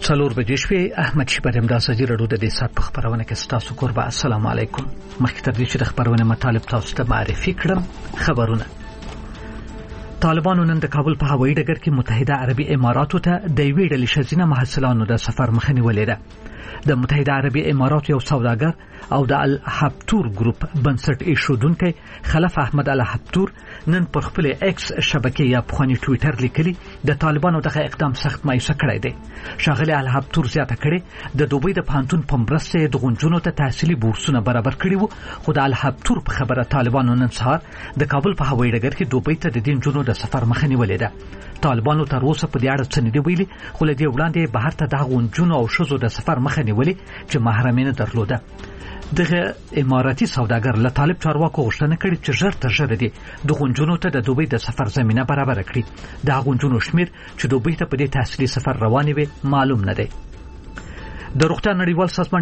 څلور بجې شوې. احمد شیبر امدا سجی رډو د دې سات په خبرونه کې ستاسو قربا. السلام علیکم. مخکې تر دې چې د خبرونه مطالب تاسو ته معرفي کړم، خبرونه. طالبانو نن د کابل په هوایي ډګر کې متحده عربي اماراتو ته د یوې ډلې ښځینه محصلانو د سفر مخه نیولې ده. د متحده عربي اماراتو یو سوداګر او د الحبتور ګروپ بنسټ ایښودونکی خلف احمد الحبتور نن پر خپل ایکس شبکې یا پخوانی ټویټر لیکلی د طالبانو دغه اقدام سخت مایوسه کړی دی. شاغلی الحبتور زیاته کړي د دوبۍ د پانتون په مرسته د غونجونو ته تحصیلي بورسونه برابر کړي وو، خو د الحبتور په خبره طالبانو نن سهار د کابل په هوایي ډګر کې دوبۍ ته د دې نجونو د سفر مخه نیولې ده. طالبانو تر اوسه په دې اړه څه نه دی ویلي، خو له دې وړاندې بهر ته د غونجونو او ښځو د سفر مخه نیولې چې محرمي نه درلوده. دغه اماراتي سوداګر له طالب چارواکو غوښتنه کړې چې ژر تر ژره دي د غونجونو ته د دوبۍ د سفر زمينه برابر کړي. د غونجونو شمیر چې دوبۍ ته په دې تحصیلي سفر روانې وي معلوم نه دی. د روغتیا نړیوال سازمان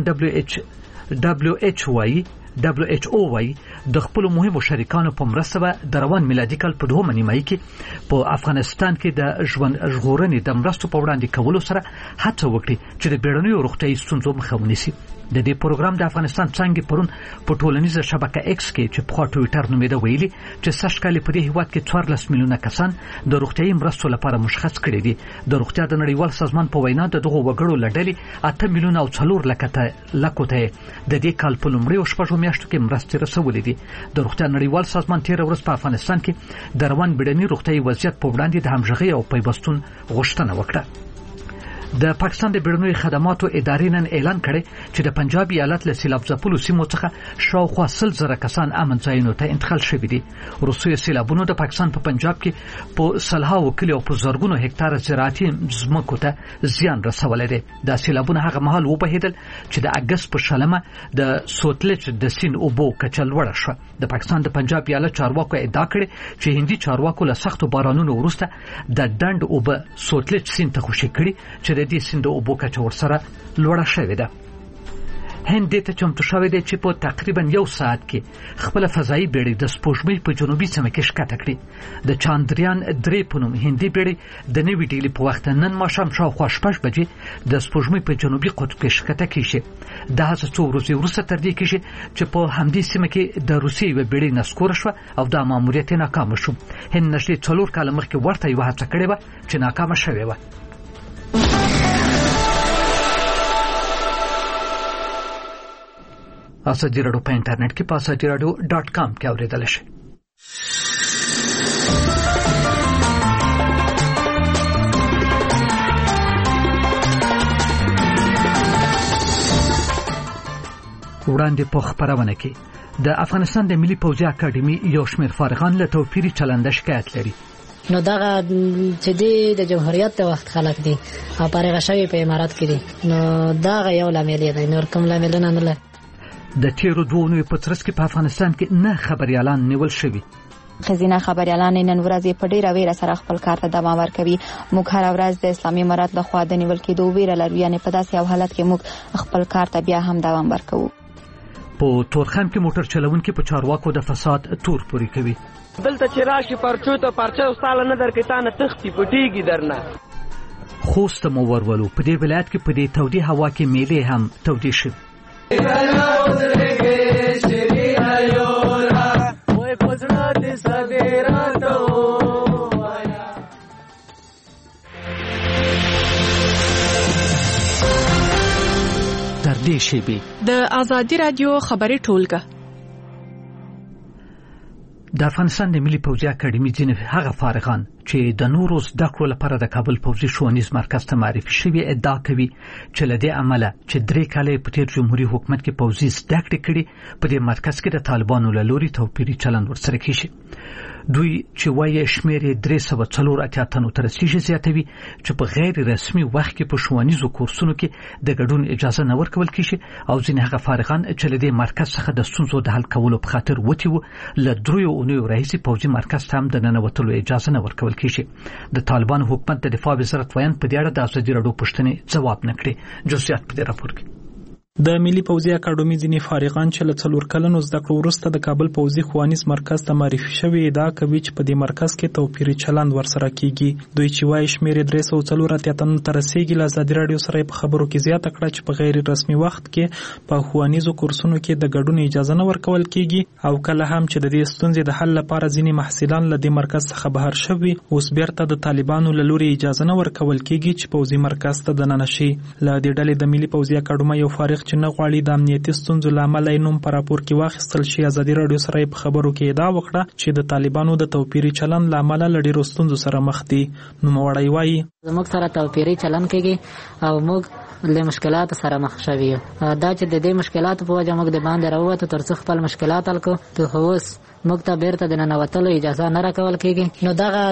WHO وايي د خپل مهمو شریکانو په مرسته به د روان میلادي کال په 2 نیمایي کې په افغانستان کې د ژوند ژغورنې د مرستو په وړاندې کولو سره هڅه وکړي چې د بیړنیو روغتیايي ستونزو مخه ونیسي. د دې پروګرام د افغانستان څنګه پرون په ټولنیزه شبکه ایکس کې چې په ټویټر نومېده ویلي چې سږ کال په دې هیواد کې 14 میلیونه کسان د روغتیايي مرستو لپاره مشخص کړي دي. د روغتیا د نړیوال سازمان په وینا د دغو وګړو لړلې 8 میلیونه او 4 لکه ته د دې کال په لومړیو شپږو میاشتو کې مرستې رسولې دي. د روغتیا نړیوال سازمان تیر ورځ په افغانستان کې د روان بیړني روغتیايي وضعیت په وړاندې د همغږي او پیوستون غوښتنه وکړه. د پاکستان د بیړنیو خدماتو ادارې نن اعلان کړی چې د پنجاب ایالت له سیلاب ځپلو سیمو څخه شاوخوا 100,000 کسان امن ځایونو ته انتقال شوي دي. روسي سیلابونو د پاکستان په پنجاب کې په سلهاو کلیو په زرګونو هکتار زراعتي ځمکو ته زیان رسولی دی. دا سیلابونه هغه مهال وبهیدل چې د اګست په شلمه د سوتلج د سیند اوبو کچه لوړه شوه. د پاکستان د پنجاب ایالت چارواکو ادعا کړې چې هندي چارواکو له سختو بارانونو وروسته د ډنډ اوبه سوتلج سیند ته خوشې کړي چې د دې سیند اوبو کچه ورسره لوړه شوې ده. هند دې ته چمتو شوی دی چې په تقریبا 1 ساعت کې خپل فضایي بیړۍ د سپوږمۍ په جنوبي سیمه کې ښکته کړي. د چاندریان 3 په نوم هندي بیړۍ د نوې ډیلي په وخت نن ماښام شاوخوا 6 بجې د سپوږمۍ په جنوبي قطب کې ښکته کیږي. دا هڅه څو ورځې وروسته تر دې کیږي چې په همدې سیمه کې د روسیې یوه بیړۍ نسکوره شوه او دا ماموریت یې ناکامه شو. هند نږدې 4 کاله مخکې ورته یوه هڅه کړې وه چې ناکامه شوې وه. اساجي رادیو په انټرنیټ کې په asajiradio.com کې اوریدل شي. وړاندې په خبرونه کې د افغانستان د ملي پوځي اکاډمي یو شمېر فارغان له توپیري چلند شکایت لري. نو دغه چې د جمهوریت وخت خلک دي او فارغ شوی په امارات کې دي، نو دغه یو لامل دی، نور کوم لامل نه لري. د تیرو 2 اونیو په ترڅ کې په افغانستان کې نه خبريالان نیول شوي. خزینه خبريالان نن ورځ په ډیره ویره سره خپل کار ته دوام ورکوي. موږ هر ورځ د اسلامي امارات لخوا د نیول کېدو ویره لرو، یعنی په داسې یو حالت کې موږ خپل کار ته بیا هم دوام ورکوو. په تورخم کې موټر چلونکي په چارواکو د فساد تور پوري کوي. دلته چې راشي پرچو ته پرچو استاله نه درکې تا نه تختی پټیږي درنه. خوست مو ورولو په دې ولایت کې په دې تودې هوا کې میلې هم تودې شي. در دې شیبې د آزادي رادیو خبري ټولګه د افغانستان د ملي پوځي اکاډمي ځینې هغه فارغان چې د نورو زده کړو لپاره د کابل پوځي ښوونیز مرکز ته معرفي شوي ادعا کوي چې له دې عمله چې 3 کاله په تیر جمهوریت حکومت کې پوځي زده کړې کړي په دې مرکز کې د طالبانو له لوري توپیري چلند ورسره کیږي. دوی چې وایي شمیر 384 تنو تر رسیږي زیاتوي چې په غیر رسمي وخت کې په ښوونیزو کورسونو کې د ګډون اجازه نه ورکول کیږي او ځینې هغه فارغان چې له دې مرکز څخه د ستونزو د حل کولو په خاطر وتی وو له 3 اونیو راهیسې پوځي مرکز ته هم د ننوتلو اجازه نه ورکول کیږي. د طالبان حکومت د دفاع وزارت ویان په دې اړه د ازادي رادیو پوښتنې ځواب نه کړی. جزئیات په دې راپور کې د ملي پوځي اکاډمي ځینې فارغان چې له 4 کلونو زده کړو وروسته د کابل پوځي ښوونیز مرکز ته معرفي شوي ادعا کوي چې په دې مرکز کې توپیري چلند ورسره کیږي. دوی چې وایي شمېر 304 تنو ته رسیږي. له ازادي راډیو سره په خبرو کې زیاته کړه چې په غیر رسمي وخت کې په ښوونیزو کورسونو کې د ګډون اجازه نه ورکول کیږي او کله هم چې د دې ستونزې د حل لپاره ځینې محصلان له دې مرکز څخه بهر شوي اوس بیرته د طالبانو له لوري اجازه نه ورکول کیږي چې پوځي مرکز ته دننه شي. له دې ډلې د ملي پوځي اکاډمي یو فارغ چې نه غواړي د امنیتي ستونزو له امله یې نوم په راپور کې واخیستل شي ازادي راډیو سره په خبرو کې ادعا وکړه چې د طالبانو د توپیري چلند له امله له ډېرو ستونزو سره مخ دي. نوموړی وایي زموږ سره توپیري چلند کېږي او موږ له مشکلاتو سره مخ شوي یو. دا چې د دې مشکلاتو په وجه موږ د باندې راووتو تر څو خپل مشکلات حل کړو ته اوس موږ ته بیرته د ننوتلو اجازه نه راکول کېږي. نو دغه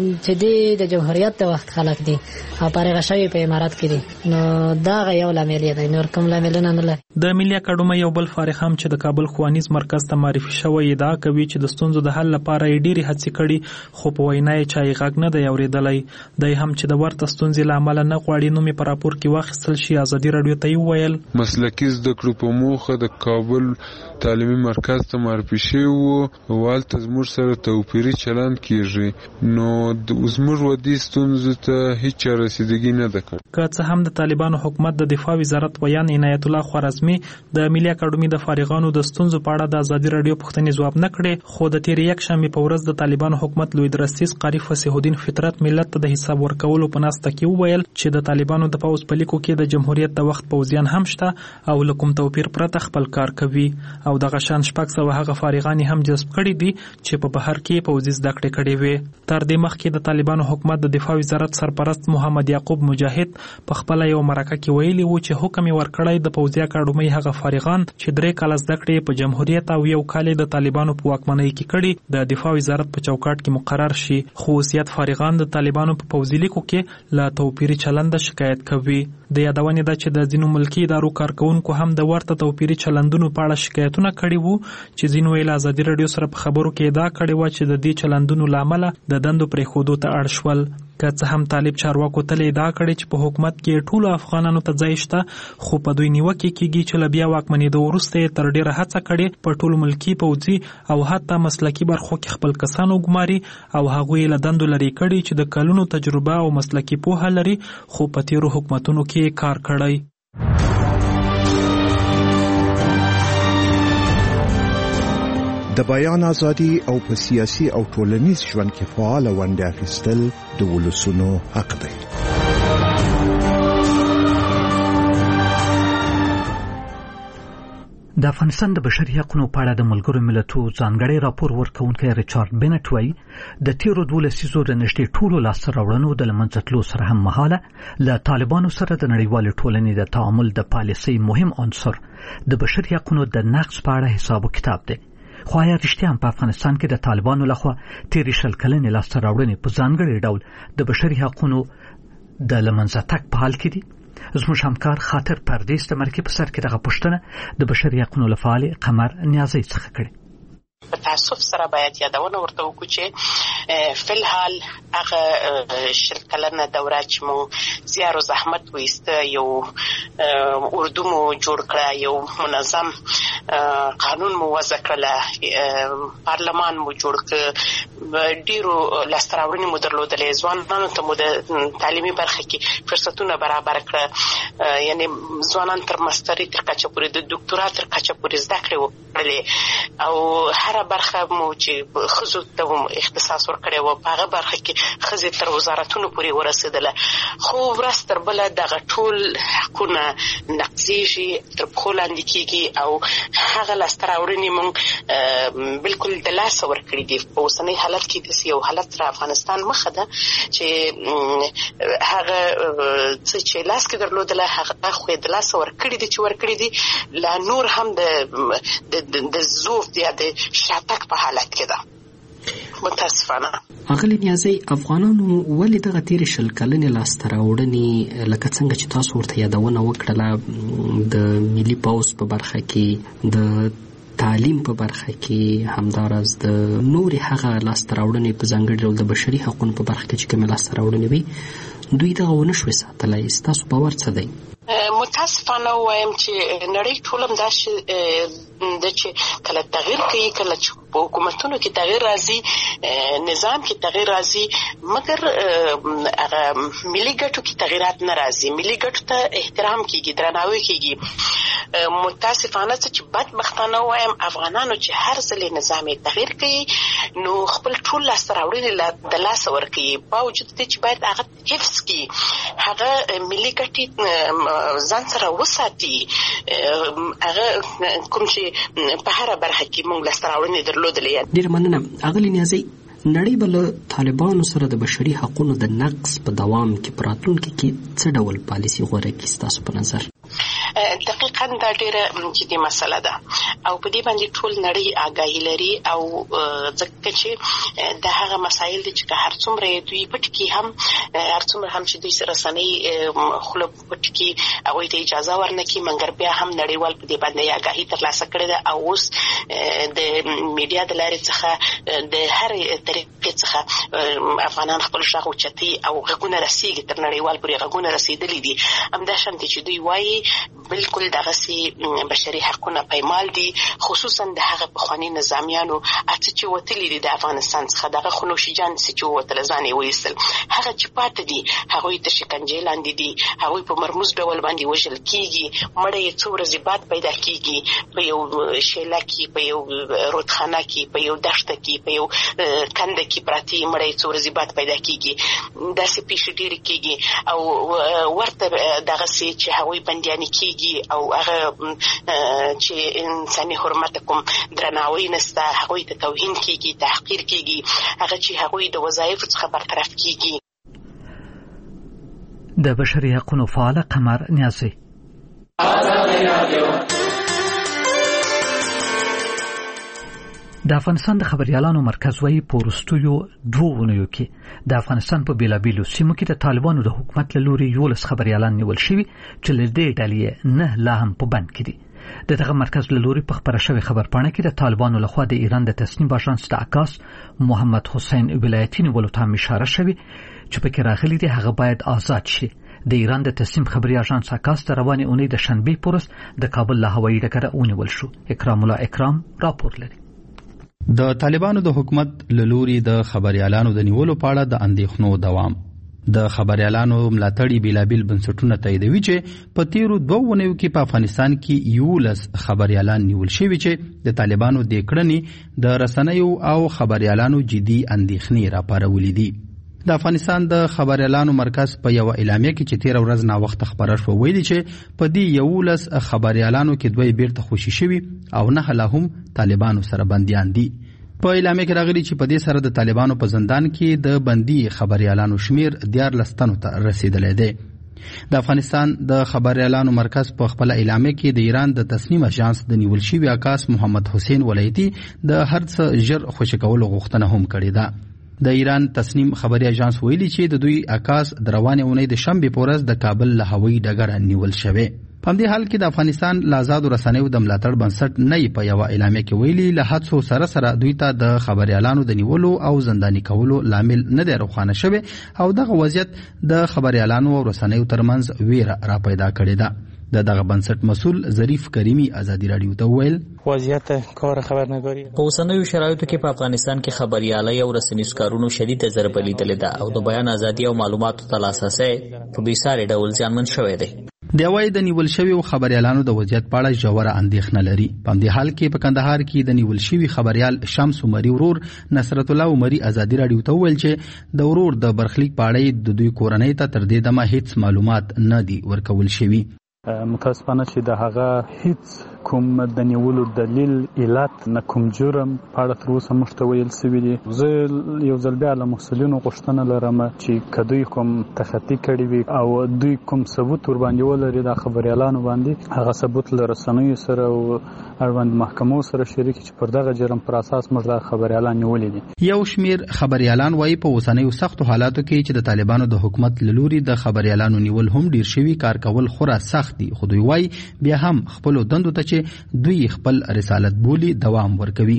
چې د جمهوریت د وخت خلک دي او فارغ شوي په امارات کې دي نو دغه یو لامل دی نور کوم لاملونه نه لري. د ملي اکاډمي یو بل فارغ هم چې د کابل ښوونیز مرکز ته معرفي شوی ادعا کوي چې د ستونزو د حل لپاره یې ډېرې هڅې کړي خو په وینا یې چا یې غږ نه دی اورېدلی. دی هم چې د ورته ستونزې له امله نه غواړي نوم یې په راپور کې واخیستل شي ازادي راډیو ته یې وویل مسلکي زده کړو په موخه د کابل تعلیمي مرکز ته معرفي شوي وو او هلته زموږ سره توپیري چلند کیږي نو زموږ ودې ستونزو ته هیڅ رسیدګي نه ده کړې. که څه هم د طالبانو حکومت د دفاع وزارت ویان عنایت الله خوارزمي د ملي اکاډمي د فارغانو د ستونزو په اړه د ازادي راډیو پوښتنې ځواب نه کړې خو د تېرې یکشنبې په ورځ د طالبانو حکومت لوی درستیز قاری فصیح الدین فطرت ملت ته د حساب ورکولو په ناسته کې وویل چې د طالبانو د پوځ په لیکو کې د جمهوریت د وخت پوځیان هم شته او له کوم توپیر پرته خپل کار کوي او دغه شان 600 هغه فارغان هم جذب کړي دي چې په بهر کې پوځي زده کړې کړې وي. تر دې مخکې د طالبانو حکومت د دفاع وزارت سرپرست محمد یعقوب مجاهد په خپل یو مرکه کې ویلي وو چې حکم یې ورکړی د پوځي اکاډمۍ هغه فارغان چې 3 کاله زده کړې په جمهوریت او 1 کال د طالبانو په واکمنۍ کې کړي د دفاع وزارت په چوکاټ کې مقرر شي خو زیات فارغان د طالبانو په پوځي لیکو کې له توپیري چلند شکایت کوي. د یادونې ده چې د ځینو ملکي ادارو کارکونکو هم د ورته توپیري چلندونو په اړه شکایتونه کړي وو چې ځینو یې له ازادي راډیو سره په خبرو کې ادعا کړې وه چې د دې چلندونو له امله د دندو پرېښودو ته اړ شول. که څه هم طالب چارواکو تل ادعا کړې چې په حکومت کې ټولو افغانانو ته ځای شته خو په دوی نیوکې کېږي چې له بیا واکمنېدو وروسته یې تر ډېره هڅه کړې په ټولو ملکي پوځي او حتی مسلکي برخو کې خپل کسان وګماري او هغوی له دندو لرې کړي چې د کلونو تجربه او مسلکي پوهه لري خو په تېرو حکومتونو کې کار کړی. د بیان ازادي او په سیاسي او ټولنیز ژوند کې فعال ونډه اخیستل د ولسونو حق دی. د افغانستان د بشري حقوقو په اړه د ملګرو ملتونو ځانګړی راپور ورکوونکی ریچارډ بینټ وایي د تیرو 12 لسیزو د نږدې ټولو لاسته راوړنو د له منځه تلو سره هم مهاله له طالبانو سره د نړیوالې ټولنې د تعامل د پالیسۍ مهم عنصر د بشري حقوقو د نقض په اړه حساب و کتاب دی. خو آیا رښتیا هم په افغانستان کې د طالبانو لخوا تیرې 20 کلنې لاسته راوړنې په ځانګړي ډول د بشري حقوقو د له منځه تګ په حال کې دي؟ زموږ همکار خاطر پردیس د مرکې په سر کې دغه پوښتنه د بشري حقوقو له فعال قمر نیازی څخه کړې. په تاسف سره باید یادونه ورته وکړو چې فلحال هغه 20 کلنه دوره چې مو زیار او زحمت وایسته یو اردو مو جوړ کړه یو منظم قانون مو وضع کړله پارلمان مو جوړ کړ ډیرو لاسته راوړنې مو درلودلې ځوانانو ته مو د تعلیمي برخه کې فرصتونه برابر کړه یعنی ځوانان تر ماستري تر کچه پورې د ډاکټورا تر کچه پورې زده کړې وکړلې او هر برخه مو چې خزو ته اختصاص ورکړی و په هغه برخه کې ښځې تر وزارتونو پورې ورسېدله خو ورځ تر بله دغه ټول حقونه نقضېږي تر پښو لاندې کېږي او هغه لاسته راوړنې موږ بالکل د لاسه ورکړي دي. په اوسنۍ حالت کې داسې یو حالت تر افغانستان مخه ده چې هغه څه چې لاس کې درلودله هغه خو یې د لاسه ورکړي دي چې ورکړي دي لا نور هم د ضعف یا د شاتګ په حالت کې ده متاسفانه. اغلی نیازی افغانانو ولې دغه تیرې 20 کلنې لاسته راوړنې لکه څنګه چې تاسو ورته یادونه وکړله د ملي پوځ په برخه کې د تعلیم په برخه کې همدارس د نورې هغه لاسته راوړنې په ځانګړي ډول د بشري حقوقو په برخه کې چې کومې لاسته راوړنې وي دوی دغه ونه شوی ساتلی ستاسو باور څه دی؟ متاسفانه وایم چې نړۍ ټولم داسې د چې کله تغییر کوي، کله چې په حکومتونو کې تغییر راځي، نظام کې تغییر راځي، مګر هغه ملي ګټو کې تغیرات نه راځي. ملي ګټو ته احترام کیږي، درناوی کیږي. متاسفانه چې بدبختانه وایم افغانانو چې هر ځل نظام تغییر کوي نو خپل ټول لاسته راوړنې د لاسه ورکوي، باوجود دې چې باید هغه حفظ کړي، هغه ملي ګټې ځان سره وساتي. هغه کوم چې په هره برخه کې موږ لاسته راوړنې درلودلې. ډېره مننه اغلې نیازۍ. نړۍ به له طالبانو سره د بشري حقونو د نقض په دوام کې په راتلونکي کې څه ډول پالیسي غوره کړي ستاسو په نظر؟ دقیقاً دا ډېره جدي مسله ده او په دې باندې ټول نړۍ آګاهي لري او ځکه چې د هغه مسایل دي چې هر څومره دوی پټ کړي هم هر څومره هم چې دوی رسنۍ خوله پټ کړي هغوی ته اجازه ورنکړي، مګر بیا هم نړیوال په دې باندې آګاهي ترلاسه کړې ده او اوس د میډیا د لارې څخه د هرې طریقې څخه افغانان خپل غږ اوچتوي او غږونه رسېږي، تر نړیوال پورې غږونه رسېدلي دي. همداشانتې چې دوی وایي بالکل دغسې بشري حقونه پایمال دي، خصوصا د هغه پخواني نظامیانو څه چې وتلي دي د افغانستان څخه، دغه خنوشیجان څه چې ووتل ځان یې وایستل، هغه چې پاتې دي هغوی تر شکنجې لاندې دي، هغوی په مرموز ډول باندې وژل کېږي، مړه یې څو ورځې بعد پیدا کېږي، په یو شیله کې، په یو رودخانه کې، په یو دښته کې، په یو کنده کې پراته یې مړه یې څو ورځې بعد پیدا کېږي. داسې پیښې ډېرې کېږي او ورته دغسې چې هغوی بندیانې کېږي او هغه چې انساني حرمت کوم درناوی نسته، هغوی ته توهین کېږي، تحقیر کېږي، هغه چې هغوی د وظایفو څخه برطرف کېږي. د بشري حقونو فعاله قمر نیازۍ. د افغانستان د خبريالانو مرکز وايي په وروستیو 2 اونیو کې د افغانستان په بیلابیلو سیمو کې د طالبانو د حکومت له لوري 11 خبريالان نیول شوي چې له دې ډلې نه لا هم په بند کې دي. د دغه مرکز له لوري په خبره شوی خبرپاڼه کې د طالبانو لخوا د ایران د تصنیف اژانس د عکاس محمد حسین ولایتي نیولو ته اشاره شوی چې پکې راغلي دي هغه باید آزاد شي. د ایران د تصنیف خبري اژانس عکاس د روانې اونۍ د شنبې پورس د کابل له هوایي ډګره ونیول شو. اکرام الله اکرام راپور لري. د طالبانو د حکومت له لوري د خبريالانو د نیولو په اړه د اندېښنو دوام. د خبريالانو ملاتړي بیلابیل بنسټونه تاییدوي چې په تیرو 2 اونیو کې په افغانستان کې 11 خبريالان نیول شوي چې د طالبانو د کړنې د رسنیو او خبريالانو جدي اندېښنې راپارولې دي. د افغانستان د خبريالانو مرکز په یو اعلامیه کې چې 13 ورځ نا وخت خبره شو ویلي چې په دې 11 خبريالانو کې 2 بیرته خوشي شوي او 9 لا هم طالبانو سره بنديان دي. په اعلامیه کې راغلي چې په دې سره د طالبانو په زندان کې د بندي خبريالانو شمیر 14 تنو ته رسیدلی دی. د افغانستان د خبريالانو مرکز په خپل اعلامیه کې د ایران د تصنیف اژانس د نیول شوي عکاس محمد حسین ولایتي د هر څه ژر خوشي کولو غوښتنه هم کړې ده. د ایران تصنیم خبري اژانس ویلي چې د دوی عکاس د روانې اونۍ د شنبې په ورځ د کابل له هوایي ډګره نیول شوی. په همدې حال کې د افغانستان له آزادو رسنیو د ملاتړ بنسټ نه په یوه اعلامیه کې ویلي له هڅو سره سره دوی ته د خبريالانو د نیولو او زنداني کولو لامل نه دی روښانه شوی او دغه وضعیت د خبريالانو او رسنیو ترمنځ ویره را پیدا کړې ده. دغه بنسټ مسؤل ظریف کریمی ازادي رادیو ته ویل وضعیت کار خبرنګاري په اوسنیو شرایطو کې په افغانستان کې خبريالۍ او رسنیز کارونو شدید ضربه لیدلې ده او د بیان ازادي او معلوماتو ته لاسرسی په بیساري ډول زیانمن شوی دی. د وای د نیول شوی خبريالانو د وضعیت په اړه ژوره اندېښنه لري. په دې حال کې په کندهار کې د نیول شوی خبريال شمس عمري ورور نصرت الله عمري ازادي رادیو ته ویل چې د ورور د برخلیک په اړه د دوی کورنۍ ته تر دې دمه هیڅ معلومات نه دي ورکول شوی. متاسفانه چې د هغه هیڅ کوم د نیولو دلیل علت نه کوم جرم په اړه تر اوسه موږ ته ویل شوي دي. زه یو ځل بیا له مسؤلینو غوښتنه لرم چې که دوی کوم تخطي کړي وي او دوی کوم ثبوت ورباندې ولري د خبريالانو باندې هغه ثبوت له رسنیو سره او اړوند محکمو سره شریک چې پر دغه جرم پر اساس موږ د خبريالان نیولې دي. یو شمیر خبريالان وایي په اوسنیو سختو حالاتو کې چې د طالبانو د حکومت له لوري د خبريالانو نیول هم ډیر شوي کار کول خورا سخت دي. خو دوی وایي بیا هم خپل دندو ته چې دوی خپل رسالت بولی دوام ورکوي.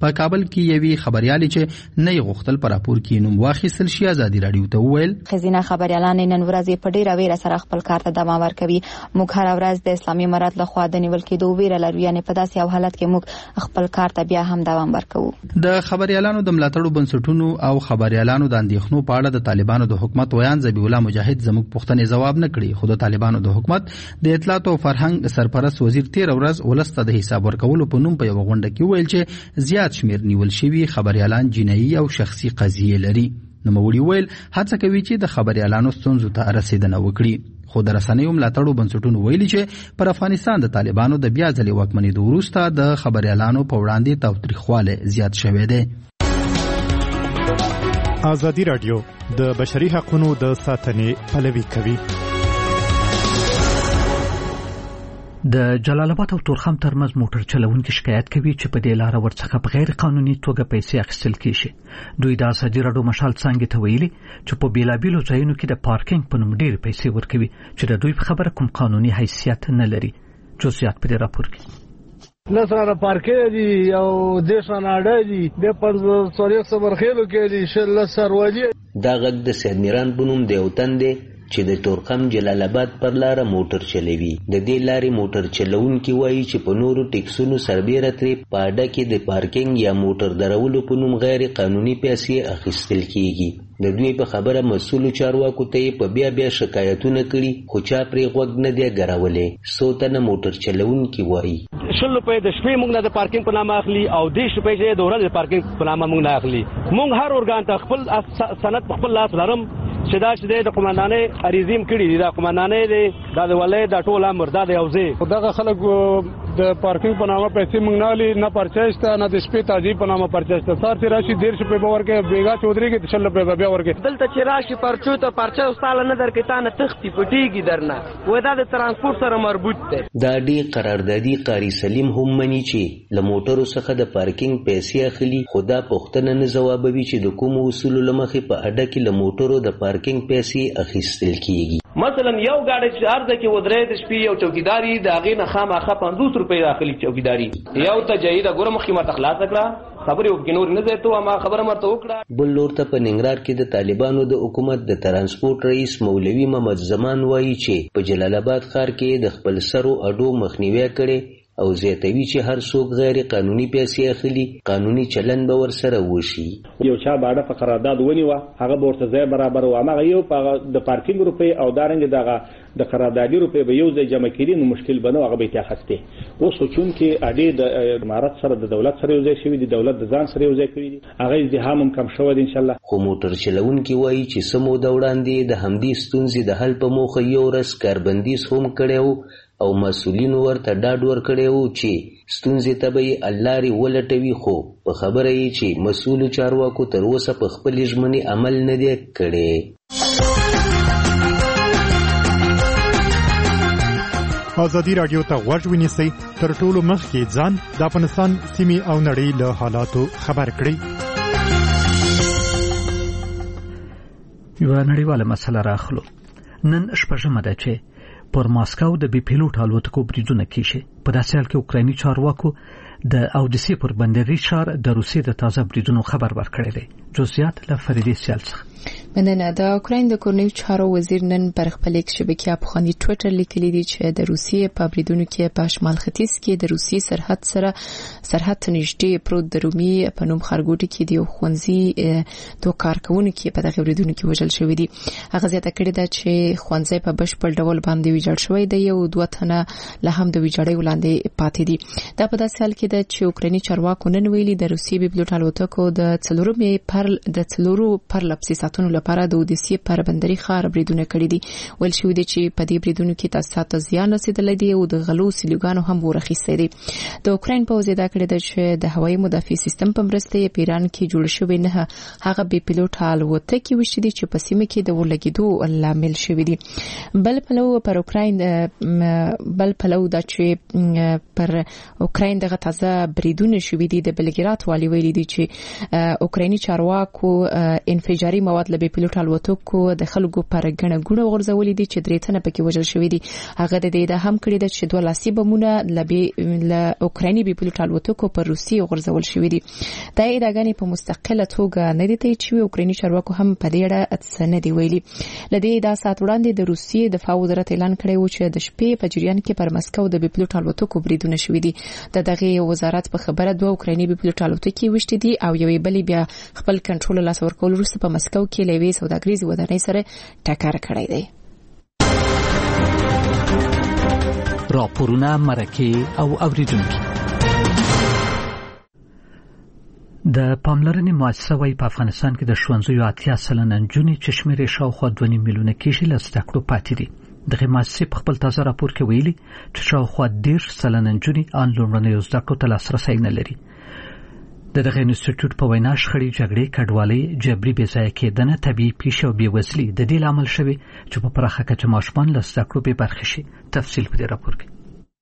په کابل کې یوې خبريالې چې نه غوښتل پر راپور کې نوم واخیستل شي ازادي رادیو ته وویل خزینه خبريالان نن ورځ په ډیره ویره سره خپل کار ته دوام ورکوي. موږ هر ورځ د اسلامي امارت لخوا د نیول کېدو ویره لرو، یعنی په داسې یو حالت کې موږ خپل کار ته بیا هم دوام ورکوو. د خبريالانو د ملاتړو بنسټونو او خبريالانو د اندېښنو په اړه د طالبانو د حکومت ویان ذبیح الله مجاهد زموږ پوښتنې ځواب نه کړي، خو د طالبانو د حکومت د اطلاعات او فرهنګ سرپرست وزیر 13 ورځ ولسته د حساب ورکولو په نوم په یو غونډه کې ویل چې زیات شمیر نیول شوي خبريالان جنایي او شخصي قضیې لري. نوموړي ویل هڅه کوي چې د خبريالانو ستونزو ته رسیدنه وکړي، خو د رسنیو ملاتړو بنسټونو ویلي چې پر افغانستان د طالبانو د بیا ځلې واکمنېدو وروسته د خبريالانو په وړاندې تاوتریخوالی زیات شوی دی. ازادي رادیو د بشري حقوقو د ساتنې پلوي کوي. د جلال آباد او تورخم ترمنځ موټر چلوونکي شکایت کوي چې په دې لار ورڅخه په غیر قانوني توګه پیسې اخیستل کیږي. دوی د ازادي رادیو مشال څنګه ته ویلي چې په بیلابیلو ځایونو کې د پارکینګ په نوم ډېر پیسې ورکوي چې د دوی په خبره کوم قانوني حیثیت نه لري. جزئیات په دې راپور کې لسره پارکې دي او دیشان اډه دي د پر سوري صبرخېلو کې دي شل سروالي. دا غږ د سید میران بنوم دی او تندې چې د تورخم جلال آباد پر لار موټر چلوي. د دې لارې موټر چلوونکي وایي چې په نورو ټیکسونو سربیره ترې په اډه کې د پارکینګ یا موټر درولو په نوم غیر قانوني پیسې اخیستل کیږي. د دوی په خبره مسؤلو چارواکو ته په بیا بیا شکایتونه کړي، خو چا پرې غوږ نه دی ګرولې. څو تنه موټر چلوونکي وایي 100 روپۍ د شپې موږ نه د پارکینګ په نامه اخلي او 10 روپۍ چې د ورځې د پارکینګ په نامه موږ نه اخلي. موږ هر ارګان ته خپل سند په خپل لاس لرم چې دا چې د قومندانۍ اریزیم کړي دي. دا قومندانۍ دی دا د ولې د ټول امر دا دی او زه دغه خلک د پارکینګ په نامه پیسې موږ نه لري، نه پرچېسته نه د شپې تعجیب په نامه پرچېسته. سار چې راشي 150 روپۍ به ورکړي، بیګا چودري کې 100 روپۍ به ورکړي. دلته چې راشي پرچو ته پرچه وستاله نه درکې تا نه تختی پټیږي درنه وای دا د ترانسپورت سره مربوط دی. دا ډېر قراردادي قاری سلیم هم مني چې له موټرو څخه د پارکینګ پیسې اخلي، خو دا پوښتنه نه ځوابوي چې د کومو اصولو له مخې په اډه کې له موټرو د پارکینګ پیسې اخیستل کیږي. مثلا یو گاډي چې ارزه کې ودرې د شپې یو چوکیداری د هغې نه خامخا 50 روپۍ داخلي چوکیداری یو ته جهید ګوره مخکې ما تخلاص کړه خبرې وکړې نور نه ځای ته ما خبره مرته وکړه. بل لور ته په ننګرهار کې د طالبانو د حکومت د ترانسپورت رئیس مولوي محمد زمان وایي چې په جلال آباد ښار کې د خپل سرو اډو مخنیوي کړي او زیاتوي چې هر څوک غیر قانوني پیسې اخلي قانوني چلن به ورسره وشي. یو چا باندې په قرارداد ونیوه هغه به ورته ځای برابر و، هغه یو د پارکینګ روپۍ او دارنګ دغه د قراردادي روپۍ به یو ځای جمع کړي نو مشکل به نه هغه به یې اخیستې. اوس خو چونکې اډې د امارت سره د دولت سره یو ځای شوي دي، دولت د ځان سره یو ځای کړي دي، هغه ازدحام هم کم شوی دی انشاءالله. خو موټر چلوونکي وایي چې څه موده وړاندې د همدې ستونزې د حل په موخه یو ورځ کاربندیز هم کړی و او مسؤلینو ورته ډاډ ورکړی و چې ستونزې ته به یې حل لارې ولټوي، خو په خبره یې چې مسؤلو چارواکو تر اوسه په خپلې ژمنې عمل نه دی کړی. ازادي رادیو ته غوږ ونیسئ، تر ټولو مخکې ځان د افغانستان سیمې او نړۍ له حالاتو خبر کړئ. یوه نړیواله مسله راخلو. نن شپږمه ده چې پر ماسکو د بي پیلوټ الوتکو بریدونه کیږي. په داسې حال کې اوکرایني چارواکو د اودیسي پر بندري ښار د روسیې د تازه بریدونو خبر ورکړی دی. جزئیات له فریدې سیال څخه. مننه. د اوکراین د کورنیو چارو وزیر نن پر خپل ایکس شبکې په خاني ټویټر لیکلی دی چې د روسیې په بریدونو کې په شمال ختیځ کې د روسیې سرحد نږدې پروت د رومي په نوم خارګوټي کې دی خوندزي دوه کارکونکو په دغه بریدونو کې وژل شوی دي. هغه زیاته کړې ده چې خوندزي په بشپړ ډول باندې ویجاړ شوی دی او دوه تنه له هم د ویجاړۍ وړاندې پاتې دي. دا په داسې حال کې ده چې اوکرایني چارواکو نن ویلي د روسیې بي پیلوټ الوتکو د څلورو پرلپسې ساتونو لپاره د اودیسي پر بندري ښار بریدونه کړي دي. ویل شوی دی چې په دې بریدونو کې تاسو زیان رسیدلی دی او د غلو سیلوګانو هم ورخیستي دي. د اوکراین پوځ دا کړی دی چې د هوایي مدافع سیستم په مرسته په ایران کې جوړ شوی نه هغه بي پیلوټ الوتکې وشي دي چې په سیمه کې د ورلګیدو لامل شوی دي. بل پلو دا چې پر اوکراین دغه تازه بریدونه شوې دي. د بلګراد والی ویلي دي چې اوکرایني چارواکو انفجاري مواد له پیلوټ الوتکو د خلکو پر غنګونه ورزولې دي چې درې تنه پکې وژل شوې دي. هغه د دې د هم کړی د چې 2 لاسي بمونه له اوکرایني پیلوټ الوتکو پر روسي ورزول شوې دي. دا ادعاګانې په مستقله توګه نه دي تایید شوې. اوکرایني چارواکو هم په دې اړه څه نه دی ویلي. لدې دا سات وړاندې د روسیې دفاع وزارت اعلان کړی و چې د شپې په جریان کې پر مسکو د پیلوټ الوتکو بریدونه شوې دي. دغه وزارت په خبره 2 اوکرایني پیلوټ الوتکې وشتې دي او یوې بلې بیا خپل کنټرول لاس ورکول وروسته په مسکو کې لوي سوداګریزي ودانۍ سره ټکر کړی دی. راپورونه مرکه او اوریدونکو د پاملرنې مؤسسه وايي په افغانستان کې د ښوونځیو 80% نجونې چې شمېر یې شاوخوا 2.5 میلیونه کېږي له زده کړو پاتې دي. دغه مؤسسې په خپل تازه راپور کې ویلي چې شاوخوا 10% نجونې ان لومړنیو زده کړو ته لاسرسی نه لري. دغه انسټیټیوټ په وینا شخړې، جګړې، کډوالۍ، جبري بې ځایه کېدنه، طبیعي پیښې او بېوزلي د دې لامل شوي چې په پراخه کچه ماشومان له زده کړو بې برخې شي. تفصیل په دې راپور کې.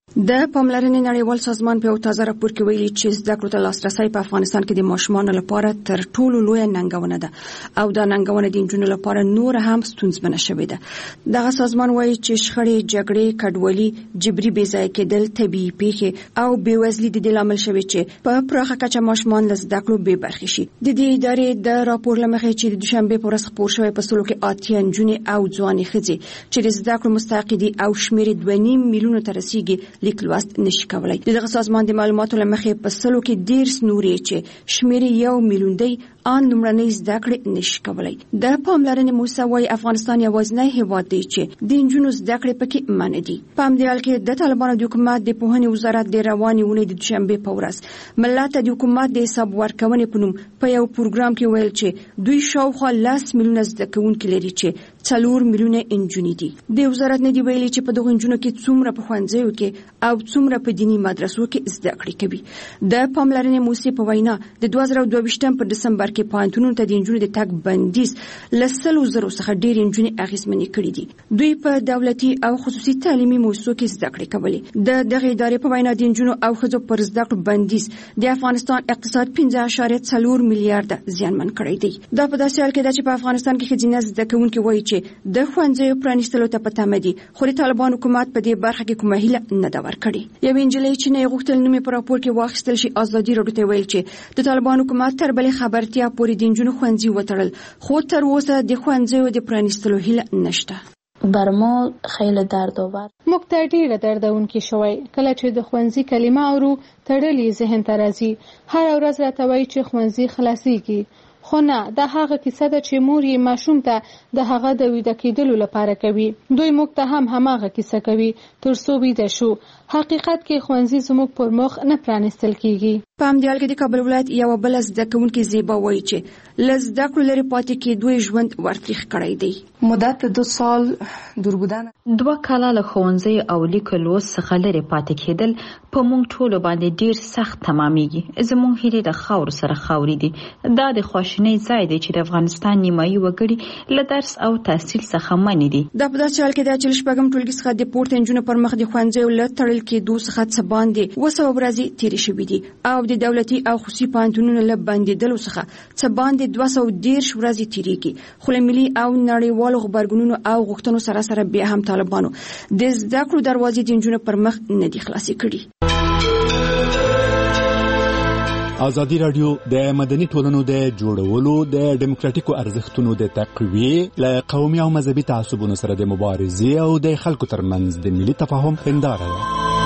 د پاملرنې نړیوال سازمان په یو تازه راپور کې ویلي چې زده کړو ته لاسرسی په افغانستان کې د ماشومانو لپاره تر ټولو لویه ننګونه ده او دا ننګونه د نجونو لپاره نور هم ستونزمنه شوې ده. دغه سازمان وایي چې شخړې، جګړې، کډوالي، جبري بې ځایه کېدل، طبیعي پیښې او بېوزلي د دې لامل شوي چې په پراخه کچه ماشومان له زده کړو بې برخې شي. د دې ادارې د راپور له مخې چې د دوشنبه په ورځ خپور شوی په سلو کې 80 نجونې او ځوانې ښځې چې د زده کړو مستحق دي او شمېر 2.5 میلیونه ته رسیږي لیک لوست نشي کولای. دغه سازمان د معلوماتو له مخې په سلو کې 10 نورې چې شمېر 1 میلیون دی ان لومړنۍ زده کړې نشي کولای. د پاملرنې مؤسسه وايي افغانستان یوازینی هیواد دی چې د نجونو زده کړې پکې منع دي. په همدې حال کې د طالبانو د حکومت د پوهنې وزارت د روانې اونۍ د دوشنبه په ورځ ملت د حکومت د حساب ورکونې په نوم په یو پروګرام کې ویل چې دوی شاوخوا 10 میلیونه زده کوونکي لري چې 4 میلیونه انجونې دي. د وزارت نه دی ویلي چې په دغه انجونو کې څومره په ښوونځیو کې او څومره په دینی مدرسو کې زده کړې کوي. د پاملرنې مؤسسې په وینا د 2022 په دسمبر کې پوهنتونونو ته د انجونو د تګ بندیز له 100,000 څخه ډېر انجونې اغېزمنې کړې دي. دوی په دولتي او خصوصي تعلیمي مؤسسو کې زده کړې کولې. دغه ادارې په وینا د انجونو او ښځو پر زده کړو بندیز د افغانستان اقتصاد 15.4 میلیارډ زیانمن کړی دی. دا په داسې حال کې ده چې په افغانستان کې ښځینه زده کوونکي وایي چې د ښوونځیو پرانیستلو ته په تمه دي، خو د طالبان حکومت په دې برخه کې کومه هیله نه ده ورکړې. یو انجلۍ چې نه غوښتل نوم په راپور کې واخیستل شي ازادي راډیو ته ویل چې د طالبان حکومت تر بلې خبرتیا پورې د انجونو ښوونځي وتړل، خو تر اوسه د ښوونځیو د پرانیستلو هیله نشته. بر ما خیلی دردآور. موږ ته ډیره دردونکې شوی کله چې د ښوونځي کلمه اورو تړلې ذهن ته راځي. هر ورځ راته وایي چې ښوونځي خلاصيږي، خو نه، دا هغه کیسه ده چې مور یې ماشوم ته د هغه د ویده کېدلو لپاره کوي. دوی موږ ته هم هماغه کیسه کوي تر څو ویده شو. حقیقت کې ښوونځي زموږ پر مخ نه پرانیستل کیږي. په همدې حال کې د کابل ولایت یو بل زده کوونکې زیبا وایي چې له زده کړو لرې پاتې کېدو ژوند ورتریخ کړی دی. مدت 2 سال دور بودن 2 کاله له ښوونځي او لیک لوست څخه لرې پاتې کېدل په موږ ټولو باندې ډیر سخت تمامېږي. زموږ هیلې د خاورو سره خاورې دي. دا د خواشینۍ ځای دی چې د افغانستان نیمایي وګړي له درس او تحصیل څخه منې دي. دا په داسې حال کې ده چې له شپږم ټولګي څخه د پورته نجونو پر مخ د ښوونځیو له تړل کېدو څخه څه باندې 200 ورځې تېرې شوې دي او د دولتي او خصوصي پوهنتونونو له بندېدلو څخه څه باندې 210 ورځې تېرېږي. خو له ملي او نړیوالو غبرګونونو او غوښتنو سره بیا هم طالبانو د زده کړو دروازې د نجونو پر مخ نه دي خلاصې کړي. ازادي راډیو د مدني ټولنو د جوړولو د ډیموکراتیکو ارزښتونو د تقویې له قومي او مذهبي تعصبونو سره د مبارزې او د خلکو ترمنځ د ملي تفاهم هنداره ده.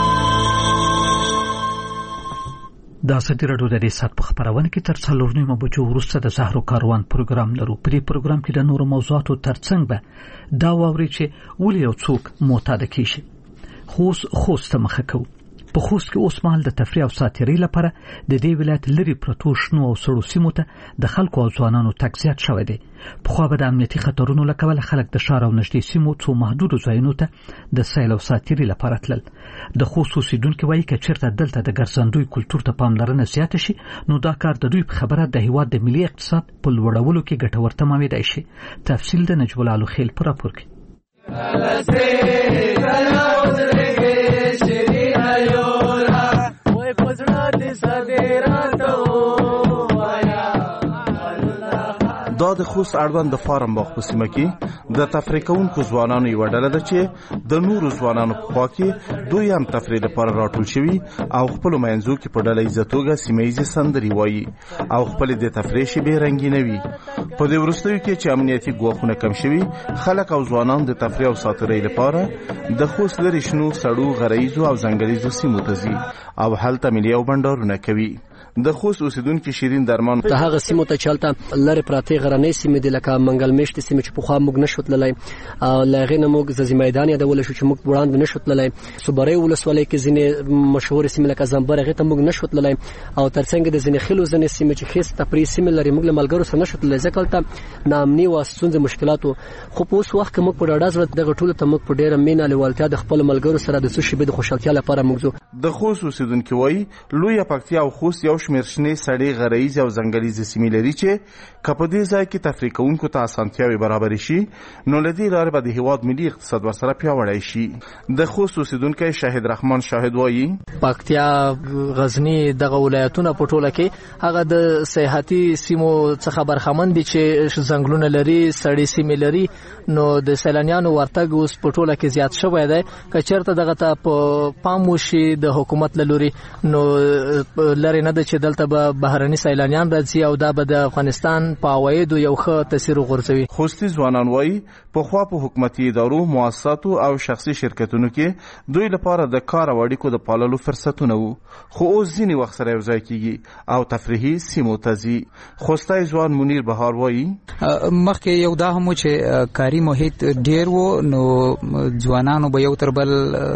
د ازادي راډیو د دې سات په خبرونه کې تر 4 بجو وروسته د زهرو کاروان پروګرام لرو. په دې پروګرام کې د نورو موضوعاتو ترڅنګ به دا واوري چې ولې یو څوک معتاد کیږي. خوست مخه کوو. په خوست کې اوس مهال د تفریح او ساتیرۍ لپاره د دې ولایت لري پرتو شنو او سړو سیمو ته د خلکو او ځوانانو تګ زیات شوی دی. پخوا به د امنیتي خطرونو له کبله خلک د ښار او نږدې سیمو څو محدودو ځایونو ته د سیل او ساتیرۍ لپاره تلل. د خوست اوسیدونکي وایي که چېرته دلته د ګرځندوی کلتور ته پاملرنه زیاته شي نو دا کار د دوی په خبره د هیواد د ملي اقتصاد په لوړولو کې ګټور تمامېدای شي. تفصیل د نجیب الله الخیل په راپور کې. دا د خوست اړوند د فارم باغ په سیمه کې د تفریح کوونکو ځوانانو یوه ډله ده چې د نورو ځوانانو په خوا کې دوی هم تفریح لپاره راټول شوي او خپلو منځو کې په ډله ایزه توګه سیمه ییزې سندرې وایي او خپلې د تفریح شیبې رنګینوي. په دې وروستیو کې چې امنیتي ګواښونه کم شوي، خلک او ځوانان د تفریح او ساتیرۍ لپاره د خوست لرې شنو سړو غریزو او ځنګلیزو سیمو ته ځي او هلته ملي او بنډارونه کوي. د خوست اوسیدونکو شیرین درمان د هغه سیمو ته چلته لری پراته غرنۍ سیمې د لکه منګل میشت سیمې چې په خوا موږ نشو تللی او لغې نه موږ ززي میدان یادول شو چې موږ وړاندې نشو تللی. صبري ولسوالۍ کې ځینې مشهور سیمې لکه زنبر هغه ته موږ نشو تللی او ترڅنګ د ځینې خلو ځینې سیمې چې خېس تفریح سیمې لري موږ له ملګرو سره نشو تللی ځکه ته نامني واسطونځ مشکلاتو. خو په اوس وخت کې موږ په ډاډه ځړ دغه ټولو ته موږ په ډیره مینه لیوالتیا د خپل ملګرو سره د سوشي به د خوشحالتیا لپاره موږ د خوست اوسیدونکو وایي لوی پکتیا او خوست یو شمېر شنې سړې غریزي او ځنګلیزې سیمې لري چې کله دې ځای کې تفریح کوونکو ته اسانتیاوې برابر شي نو لدی لارې به د هیواد ملي اقتصاد ورسره پیاوړی شي. د خوست اوسیدونکو شاهد رحمان شاهد وایي پکتیا غزنی دغه ولایتونه په ټوله کې هغه د صحتي سیمو څخه برخمن دي چې ځنګلونه لري سړې سیمې لري نو د سیلانیانو ورتګ اوس په ټوله کې زیات شوی دی. که چېرته دغه ته په پام وشي د حکومت له لوري نو لري نه ده چې دلته به بهرني سیلانیان راځي او دا به د افغانستان په عوایدو یو ښه تاثیر وغورځوي. خوستي ځوانان وایي پخوا په حکومتي ادارو مؤسساتو او شخصي شرکتونو کې دوی لپاره د کار او اړیکو د پاللو فرصتونه وو خو اوس ځینې وخت سره یوځای کېږي او تفریحي سیمو ته ځي. خوستی ځوان منیر بهار وایي مخکې یو دا هم چې کاري محیط ډیر وو نو ځوانانو به یو تر بل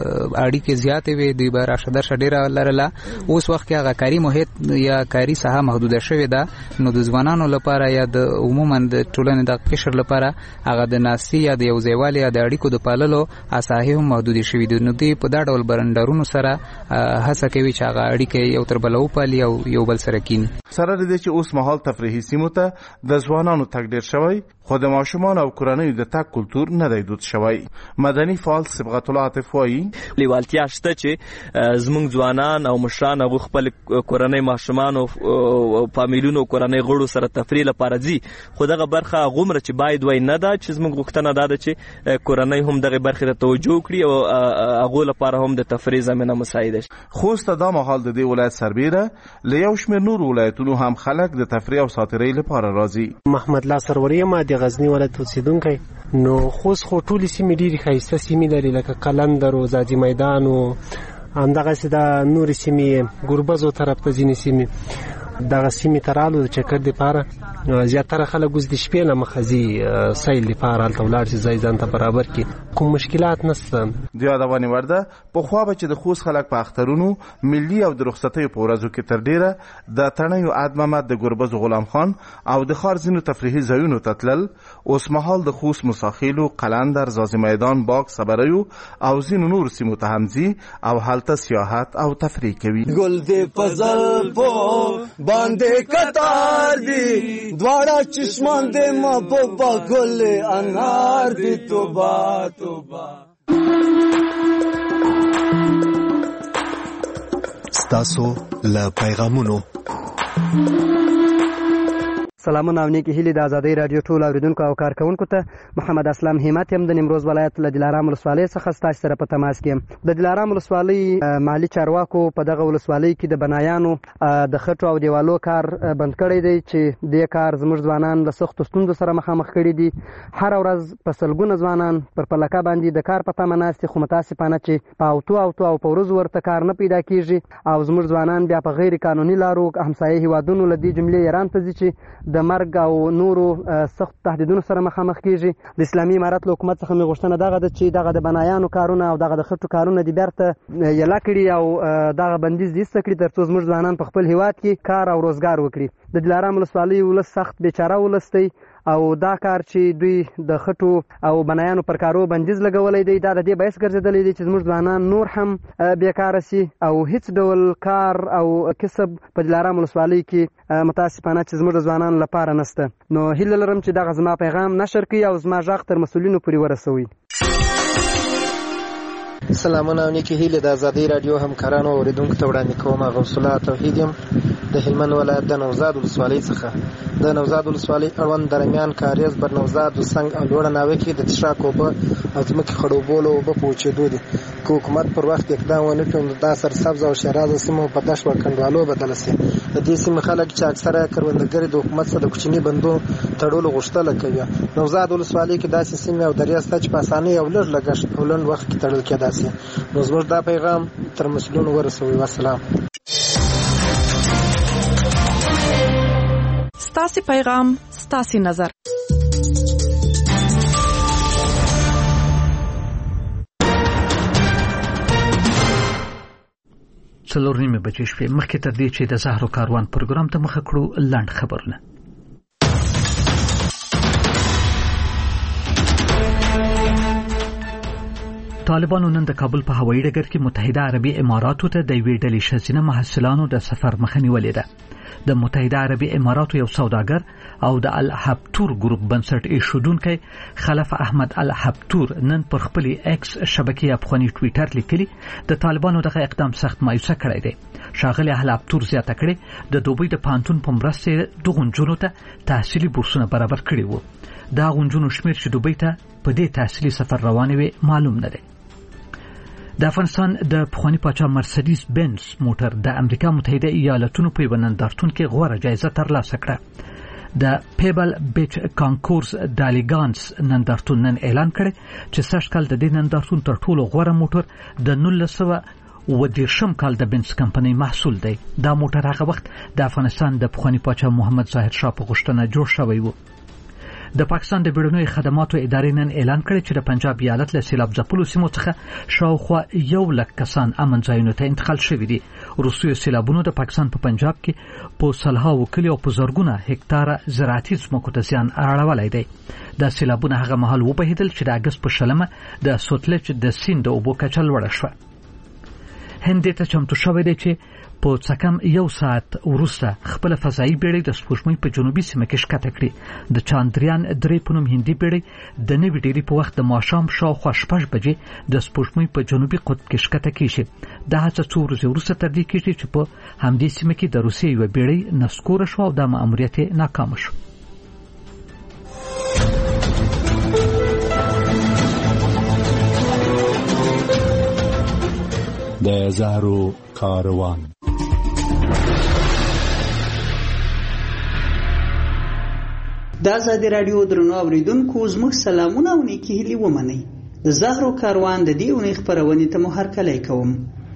اړیکې زیاتې وي دوی به راشه درشه ډیره لرله. اوس وخت کې هغه کاري محیط یا کاري ساحه محدوده شوې ده نو د ځوانانو لپاره یا د عموما د ټولنې د قشر لپاره هغه د ناسي یا د یو ځایوالي یا د اړیکو د پاللو اساحې هم محدودې شوې دي. نو دوی په دا ډول برندارونو سره هڅه کوي چې هغه اړیکې یو تر بل وپالي او یو بل سره کینی. سره د دې چې اوس مهال تفریحي سیمو ته د ځوانانو تګ ډیر شوی خو د ماشومان او کورنیو د تګ کلتور نه دی دود شوی. مدني فعال صبغت الله عاطف وایي لیوالتیا شته چې زموږ ځوانان او مشران او خپل کورنۍ ماشومان او فامیلونو کورنۍ غړو سره تفریح لپاره ځي خو دغه برخه غومره چې باید وای نه ده چې زموږ غوښتنه ده چې کورنۍ هم دغه برخه ته توجه کړي او هغه لپاره هم د تفریح زمينه مساعده شي. خوست دا مهال د دې ولایت سربیره له یو شمېر نور ولایتونو هم خلک د تفریح او ساتیرۍ لپاره راځي. محمد الله سروري ما د غزنی ولایت اوسیدونکی نو خوست خو ټولې سیمې ډېرې ښایسته سیمې لري لکه قلندر او زادي میدان او همدغسې د نورې سیمې ګربزو طرف ته ځینې سیمې دغه سیمې ته رالو د چکر دپاره زیاتره خلک اوس د شپې نه مخه ځي سیل دپاره هلته ولاړ شي ځای ځان ته برابر کړي کوم مشکلات نشته. د یادونې وړ ده پخوا به چې د خوست خلک په اخترونو ملي او د رخصتیو په ورځو کې تر ډیره د تڼیو عاد محمد د ګربز غلام خان او د ښار ځینو تفریحي ځایونو ته تلل. اوس مهال د خوست مساخیلو قلندر زازي میدان باغ صبریو او ځینو نور سیمو ته هم ځي او هلته سیاحت او تفریح کوي. ګل دې فضل په باندې کتار دی دواړه چشمان دې محبوبا ګل انار دی توبه توبه. ستاسو له پیغامونو سلامونه او نیکی هیلې د ازادۍ رادیو ټول اوریدونکو او کارکونکو ته محمد اسلام همت یم د نیمروز ولایت له دلارام ولسوالۍ څخه ستاسو سره په تماس کې. د دلارام ولسوالۍ مالی چارواکو په دغه ولسوالۍ کې د بنایانو د خټو او دیوالو کار بند کړی دی چې د کار زموږ ځوانان له سختو ستونزو سره مخامخ کړي دي. هر ورځ په سلګونه ځوانان پر پلکه باندې د کار په تمه ناست خو متاسفانه چې په اوتو او په ورځ ورته کار نه پیدا کیږي او زموږ ځوانان بیا په غیر قانوني لارو همسایه هیوادونو له دې جملې ایران ته ځي چې د مرګ او نورو سخت تهدیدونو سره مخامخ کیږي. د اسلامي امارت له حکومت څخه مې غوښتنه دغه ده چې دغه د بنایانو کارونه او دغه د خټو کارونه دې بیرته یلا کړي او دغه بندیز دې ایسته کړي تر څو زموږ ځوانان په خپل هیواد کې کار او روزګار وکړي. د دلارام ولسوالۍ ولس سخت بیچاره ولس دی او دا کار چې دوی د خټو او بنایانو پر کارو بندیز لګولی دی دا د دې باعث ګرځېدلی دی چې زموږ ځوانان نور هم بیکاره سي او هیڅ ډول کار او کسب په دلارام ولسوالۍ کې متاسفانه چې زموږ د ځوانانو لپاره نشته. نو هیله لرم چې دغه زما پیغام نشر کړي او زما غږ تر مسؤلینو پورې ورسوي. سلامونه او نیکی هیله د ازادي رادیو همکارانو اوریدونکو ته وړاندې کوم. غوث الله توحید یم د هلمند ولایت د نوزاد ولسوالۍ څخه. د نوزاد ولسوالۍ اړوند درمیان کاریز بر نوزاد وسنګ او لوړه ناوې کې د تشراک اوبه او ځمکې خړوبولو اوبه په وچېدو دي. که حکومت پر وخت اقدام ونه کړي نو دا سرسبزه او شیرازه سیمه په دښت و کنډوالو بدله شي. د دې سیمې خلک چې اکثره کروندګر د حکومت سره د کوچني بندو تړلو غوښتنه کوي. نوزاد ولسوالۍ کې داسې سیمې او دریا شته چې په اسانۍ او لږ لګښت او لنډ وخت کې تړل کېدای شي. نو زموږ دا پیغام تر مسؤلینو ورسوي. والسلام. ستاسو پیغام ستاسو نظر. څلور نیمه بجې شوې. مخکې تر دې چې د زهرو کاروان پروګرام ته مخه کړو لنډ خبرونه. طالبانو نن د کابل په هوایي ډګر کې متحده عربي اماراتو ته د یوې ډلې ښځینه محصلانو د سفر مخه نیولې ده. د متحده عربي اماراتو یو سوداګر او د الحبتور ګروپ بنسټ ایښودونکی خلف احمد الحبتور نن پر خپل ایکس شبکې افغاني ټویټر لیکلي د طالبانو دغه اقدام سخت مایوسه کړی دی. ښاغلی الحبتور زیاته کړې د دوبۍ د پانتون په مرسته دغو نجونو ته تحصیلي بورسونه برابر کړي وو. دا غونجونو شمیر چې دوبۍ ته په دې تحصیلي سفر روانې وي معلوم نه دی. د افغانستان د پخوانی پاچا مرسډیز بنز موټر د امریکا متحده ایالاتونو په نندارتون کې غوره جایزه ترلاسه کړه. د پیبل بیچ کانکورس دالیګانس نندارتون نن اعلان کړ چې سږ کال د دې نندارتون تر ټولو غوره موټر د 1910 کال د بنز کمپنۍ محصول دی. دا موټر هغه وخت د افغانستان د پخوانی پاچا محمد ظاهر شاه په غوښتنه جوړ شوی و. د پاکستان د بیړنیو خدماتو ادارې نن اعلان کړی چې د پنجاب ایالت له سیلاب ځپلو سیمو څخه شاوخوا 100,000 کسان امن ځایونو ته انتقال شوي دي. وروستیو سیلابونو د پاکستان په پنجاب کې په سلهاوو کلیو په زرګونه هکتاره زراعتي ځمکو ته زیان اړولی دی. دا سیلابونه هغه مهال وبهیدل چې د اګست په 20 د سوتلج د سیند د اوبو کچه لوړه شوه. هند ته چمتو شوی دی چې په څکم یو ساعت وروسته خپل فضایي بیړۍ د سپوږمۍ په جنوبي سیمه کې ښکته کړې. د چاندریان 3 په نوم هندي بیړۍ د نوې ډیرې په وخت د ماښام شاوخوا 6 بجې د سپوږمۍ په جنوبي قطب کې ښکته کیږي. دا هڅه څو ورځې وروسته تر دې کېږي چې په همدې سیمه کې د روسیې یوه بیړۍ نسکوره شوه او دا مأموریت یې ناکام شو. د زهرو کاروان. د ازادي رادیو درنو اوریدونکو زموږ سلامونه او نیکی هیلې ومنئ. د زهرو کاروان د دې اونۍ خپرونې ته مو هرکلی کوم.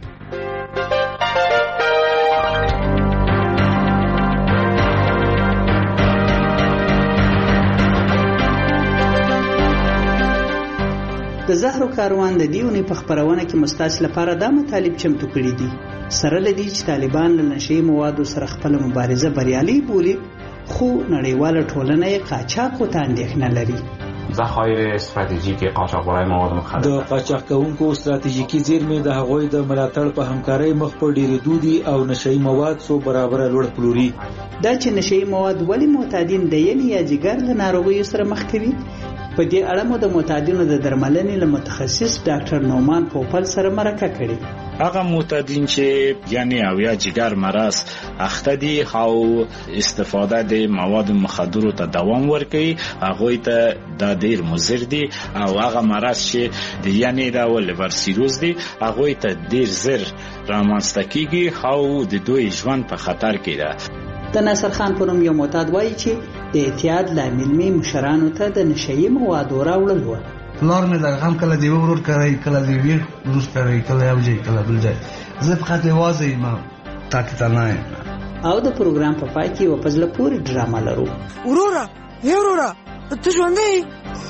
د زهرو کاروان د دې اونۍ په خپرونه کې مستاسو لپاره دا مطالب چمتو کړي دي. سره لدی چې طالبان له نشي موادو سره خپل مبارزه بریالي بولي، خو نړیواله ټولنه یې قاچاق ته اندېښنه لري. ذخایر استراتیژیک قاچاقبرای مواد مخدر د قاچاق کوونکو استراتیژیکي زیرمې د هغوی د ملاتړ په همکارۍ مخ په ډېرېدو دي او نشي مواد څو برابره لوړ پلوري. دا چې نشي مواد ولې معتادین د یل یا جګر له ناروغیو سره مخ کوي، په دې اړه مو د معتادینو د درملنې له متخصص ډاکټر نومان پوپل سره مرکه کړې. هغه معتادین چې یعنی او یا جګر مرض اخته دي او استفاده د مواد مخدر ته دوام ورکوي، هغه ته د ډیر مضر دي، او هغه مرض چې د یعنی د لیور سیروز دي هغه ته ډیر زر رامنځته کیږي او د دوی ژوند په خطر کې ده. د ناصر خان په نوم یو معتاد وایي چې د اعتیاد لامل می مشرانو ته د نشئی موادو راوړل و. پلار مې دا هم کله دی ورور کوي، کله دی ویر روز کوي، کله یو ځای کله بل ځای. زه فقط واځي ما تاکي تنه. او د پروګرام په پای کې یو پزله پوری ډراما لرو. ورورا هی ورورا ته ژوندې؟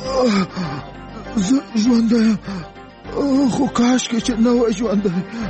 ژوندې خو کاش کې چې نو ژوندې.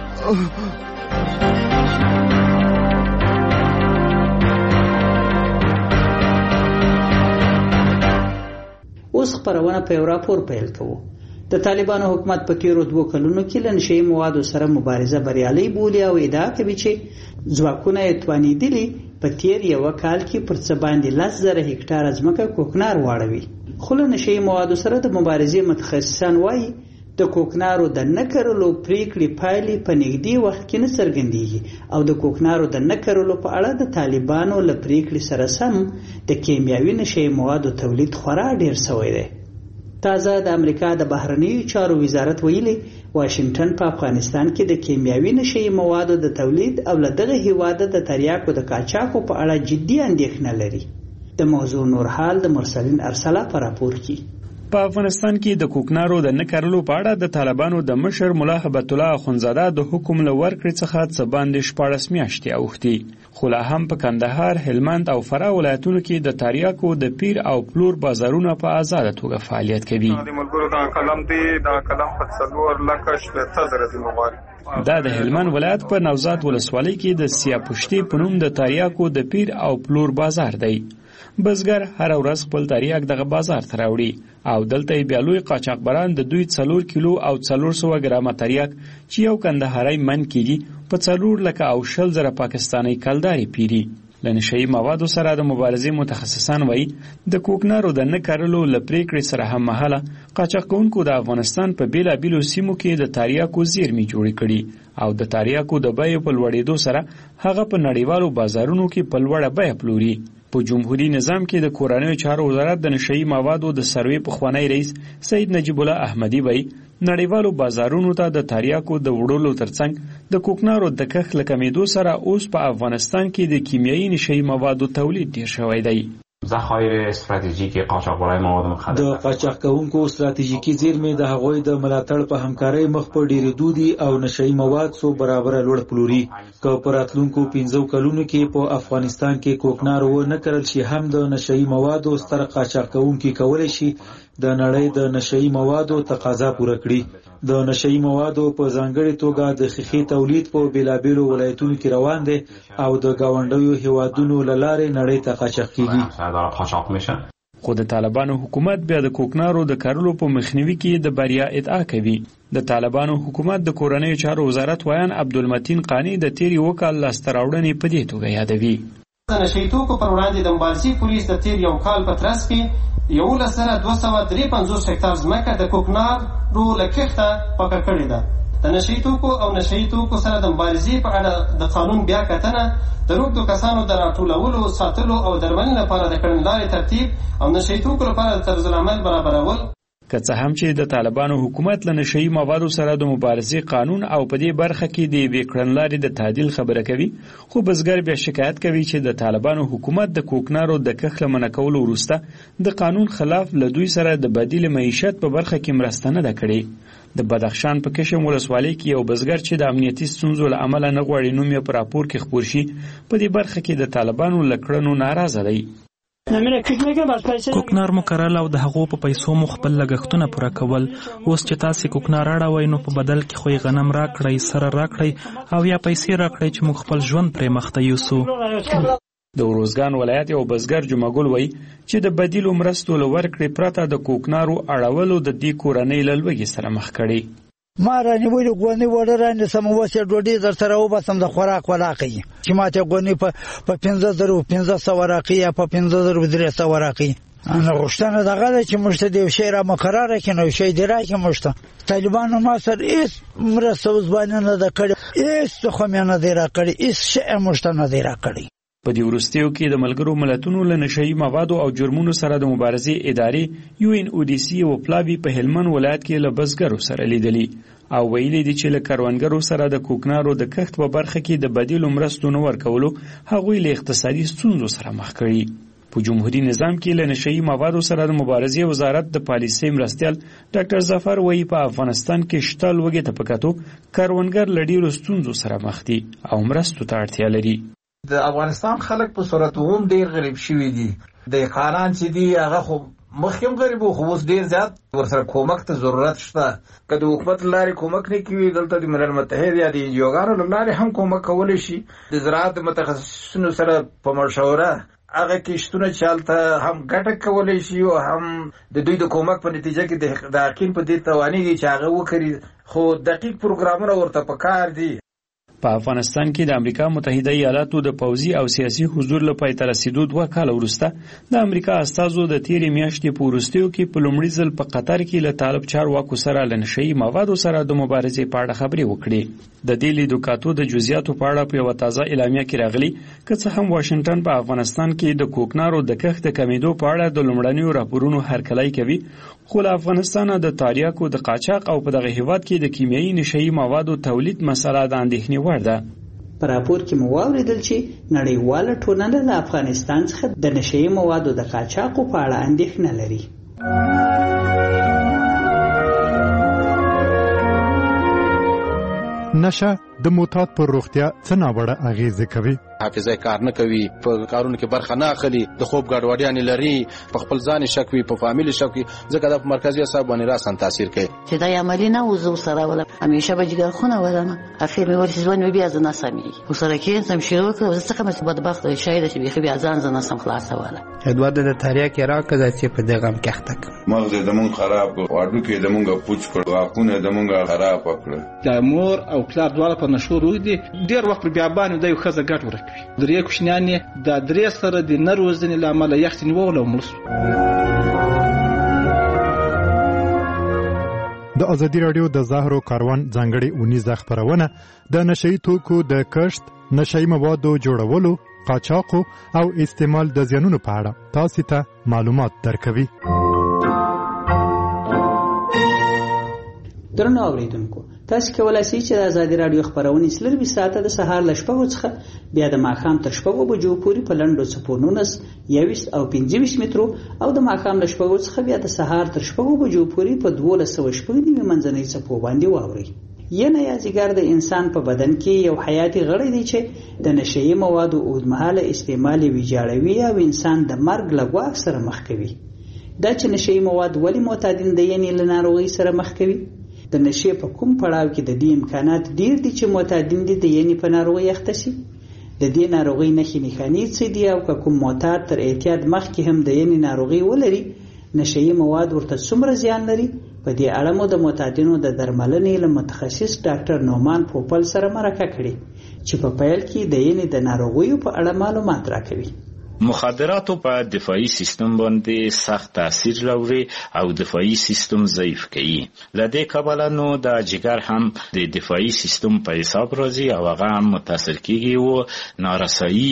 اوس خبرونه په یو راپور پیل کوو. د طالبانو حکومت په تیرو 2 کلونو کې له نشئی موادو سره مبارزه بریالي بولي او ادعا کوي چې ځواکونه یې توانیدلي په تیر یو کال کې پر څه باندې 10,000 هکتاره ځمکه کوکنار واړوي. خو له نشئی موادو سره د مبارزې متخصصان وایي د کوکنارو د نه کرلو پریکړې پایلې په نږدې وخت کې نه څرګندېږي او د کوکنارو د نه کرلو په اړه د طالبانو له پریکړې سره سم د کیمیاوي نشهیي موادو تولید خورا ډیر شوی دی. تازه د امریکا د بهرنیو چارو وزارت ویلي واشنگټن په افغانستان کې د کیمیاوي نشهیي موادو د تولید او له دغه هیواده د تریاکو د قاچاقو په اړه جدي اندېښنه لري. د موضوع نور حال د مرسلین ارسلا په راپور کې. په افغانستان کې د کوکنارو د نه کرلو په اړه د طالبانو د مشر ملا هبت الله اخونزاده د حکم له ورکړې څخه څه باندې 14 میاشتې اوښتې، خو لا هم په کندهار، هلمند او فراه ولایتونو کې د تریاکو د پیر او پلور بازارونه په آزاده توګه فعالیت کوي. د ملګرو د قلم دی د قلم په 4,000 دا د هلمند ولایت په نوزاد ولسوالۍ کې د سیاپشتي په نوم د تریاکو د پیر او پلور بازار دی. بزګر هر ورځ خپل تریاک دغه بازار ته راوړي او دلته بیا لوی قاچاقبران د دوی 4 کیلو او 400 ګرامه تریاک چې یو کندهاري من کېږي په 4,000 پاکستاني کلداري پیری. له نشهیي موادو سره د مبارزې متخصصان وایي د کوکنارو د نه کرلو له پریکړې سره هم مهاله قاچاقونکو د افغانستان په بیلابیلو سیمو کې د تریاکو زیرمې جوړې کړي او د تریاکو د بیو په لوړېدو سره هغه په نړیوالو بازارونو کې په لوړه بیه پلوري. په جمهوریت نظام کې د کورنیو چارو وزارت د نشهیي موادو د سروې پخوانی رئیس سید نجیب الله احمدی وایي نړیوالو بازارونو ته د تریاکو د وړلو ترڅنګ د کوکنارو د کښت له کمیدو سره اوس په افغانستان کې د کیمیاوي نشهیي موادو تولید ډیر شوی دی. ذخایر استراتیژیک قاچاقبرای مواد مخدر د قاچاق کوونکو استراتیژیکي زیرمې د هغوی د ملاتړ په همکارۍ مخ په ډیرېدو دي او نشهیي مواد څو برابره لوړ پلوري. که په راتلونکو 15 کلونو کې په افغانستان کې کوکنار و نه کرل شي هم د نشهیي موادو ستر قاچاق کوونکي کولی شي د نړۍ د نشهیي موادو تقاضا پوره کړي. د نشهیي موادو په ځانګړي توګه د ښیښې تولید په بیلابیلو ولایتونو کې روان دی او د ګاونډیو هیوادونو له لارې نړۍ ته قاچاق کیږي. خو د طالبانو حکومت بیا د کوکنارو د کرلو په مخنیوي کې د بریا ادعا کوي. د طالبانو حکومت د کورنیو چارو وزارت ویان عبدالمتین قانی د تیر یو کال لاسته راوړنې په دې توګه یادوي. د نشهیي توکو پر وړاندې د مبارزې پولیس د تیر یو کال په ترڅ کې 11,253 هکتار ځمکه د کوکنارو له کښته پاکه کړې ده. د نشهیي توکو او نشهیي توکو سره د مبارزې په اړه د قانون بیا کتنه، د روږدو کسانو د راټولولو، ساتلو او درملنې لپاره د کړنلارې ترتیب او نشهیي توکو لپاره د طرزالعمل برابرول. که څه هم چې د طالبانو حکومت له نشهیي موادو سره د مبارزې قانون او په دې برخه کې د یوې کړنلارې د تعدیل خبره کوي، خو بزګر بیا شکایت کوي چې د طالبانو حکومت د کوکنارو د کښت له منع کولو وروسته د قانون خلاف له دوی سره د بدیل معیشت په برخه کې مرسته نه ده کړې. د بدخشان په کشم ولسوالۍ کې یو بزګر چې د امنیتي ستونزو له امله نه غواړي نوم یې په راپور کې خپور شي، په دې برخه کې د طالبانو له کړنو ناراضه دی. کوکنار مو کرل او د هغو په پیسو مو خپل لګښتونه پوره کول. اوس چې تاسې کوکنار اړوئ نو په بدل کې خو یې غنم راکړئ، سره راکړئ او یا پیسې راکړئ چې موږ خپل ژوند پرې مخته یوسو. د اروزګان ولایت یو بزګر جمعګل وایي چې د بدیلو مرستو له ورکړې پرته د کوکنارو اړولو د دې کورنۍ له لوږې سره مخ کړي. ما رانیولې غونې وړه رانیسم، اوس یې ډوډۍ در سره وباسم د خوراک ولاقي چې ماته غونې په 15,500 راقي یا په 15,300 راقي. انا غوښتنه دغه ده چې موږ ته د یو شی را مقرره کړي، نو شی دی راکړي موږ ته. طالبانو ما سره هېڅ مرسته اوس باندې نه ده کړې، هېڅ تخم یې نه دی راکړی، هېڅ شی یې موږ ته نه دی راکړی. په دې وروستیو کې د ملګرو ملتونو له نشهیي موادو او جرمونو سره د مبارزې ادارې UNODC او پلاوی په هلمند ولایت کې له بزګرو سره لیدلي او ویلي دي چې له کروندګرو سره د کوکنارو د کښت په برخه کې د بدیلو مرستو نه ورکولو هغوی له اقتصادي ستونزو سره مخ کړي. په جمهوریت نظام کې له نشهیي موادو سره د مبارزې وزارت د پالیسۍ مرستیال ډاکټر ظفر وایي په افغانستان کې شته لوږې ته په کتو کروندګر له ډېرو ستونزو سره مخ دي او مرستو ته اړتیا لري. د افغانستان خلک په صورت هم ډیر غریب شوي دي. د قانون چې دی هغه خو مخکې غریب خو اوس ډیر زیات ورسره کومک ته ضرورت شته. که د حکومت لارې کومک نه کوي، دلته د ملل متحد یا د انجیوګانو لارې هم کومک کولی شي. د زراعت متخصصینو سره په مشوره هغه کښتونه چې هلته هم ګټه کولی شي او هم د دوی د کومک په نتیجه کې د حقین په دې توانېږي چې هغه وکړي، خو دقیق پروګرامونه ورته پکار دي. په افغانستان کې د امریکا متحده ایالاتو د پوځي او سیاسي حضور لپاره تر رسیدو 2 کال وروسته د امریکا استازو د تیرې میاشتې په وروستیو کې په لومړي ځل په قطر کې له طالب چارواکو سره له نشهیي موادو سره د مبارزې په اړه خبرې وکړې. د دې لیدوکاتو د جزئیاتو په اړه په یوه تازه اعلامیه کې راغلي که څه هم واشنګټن په افغانستان کې د کوکنارو د کښت د کمیدو په اړه د لومړنیو راپورونو هرکلی کوي، خو له افغانستان د تاریاکو د قاچاق او په دغه هیواد کې د کیمیاوي نشهیي موادو تولید مسله د اندېښنې وړ ده. په راپور کې مو واوریدل چې نړیواله ټولنه له افغانستان څخه د نشهیي موادو د قاچاقو په اړه اندېښنه لري. نشه د معتاد پر روغتیا څه ناوړه اغیزه کوي؟ حافظه کار نه کوي، په کارونو کې برخه نه اخلي، د خوب ګډوډیان لري، په خپل ځان شک وي، په فامیل شک وي، ځکه د مرکزي اعصاب باندې راسن تاثیر کوي. چې دا عملی نه وزو سره ولا همیشه به جګر خونه ولنه اخر مې ورته ځوان بیا ځنه سمي وسره کې سم شروع کړو ځکه مې بدبخت شاید چې بيخي بیا ځان ځنه سم خلاصه ولا ادوارد د تاریخ راکړه چې په دغه هم کېختک مغز د مون خراب کړ، واډو کې د مونږه پوچ کړ، واکونه د مونږه خراب کړ. د مور او پلار دواړه په نشو روي دي، ډیر وخت بیا باندې د یو خزه ګټ ورکوي. درې کوشنیان د درې سره د نروزنې لامل یخت نیول او مړ. د ازادي رادیو د زهرو کاروان ځانګړي اونیزه خبرونه د نشئی توکو د کښت، نشئی موادو جوړولو، قاچاقو او استعمال د زیانونو په اړه تاسو ته معلومات درکوي. درنو اوریدونکو، تاسو کولای شئ چې د ازادي رادیو خبرونه سلربي ساعته د سهار ل 8 څخه بیا د ماښام تر 8 بجو پورې په لنډو څپو 19 او 25 مترو او د ماښام ل 8 څخه بیا د سهار تر 8 بجو پورې په 1290 منځنۍ څپو باندې واوري. ینه یازګر د انسان په بدن کې یو حیاتي غړی دی چې د نشهیي موادو اوږدمهاله استعمال ویجاړوي او انسان د مرګ له ګواښ سره مخ کوي. دا چې نشهیي مواد ولې معتادین د ینې له ناروغۍ سره مخ کوي؟ د نشې په کوم پړاو کې د دې امکانات ډیر دي چې معتادین دي د ینې په ناروغۍ اخته شي؟ د دې ناروغۍ نښې نښانې څه دي او که کوم معتاد تر اعتیاد مخکې هم د ینې ناروغۍ ولري، نشهیي مواد ورته څومره زیان لري؟ په دې اړه مو د معتادینو د درملنې له متخصص ډاکټر نومان پوپل سره مرکه کړې چې په پیل کې د ینې د ناروغیو په اړه معلومات راکوي. مخدراتو په دفاعي سیستم باندې سخت تاثیر لري او دفاعي سیستم ضعیف کوي. لدې کبله نو د جګر هم د دفاعي سیستم په حساب راځي او هغه هم متاثر کیږي او نارسایی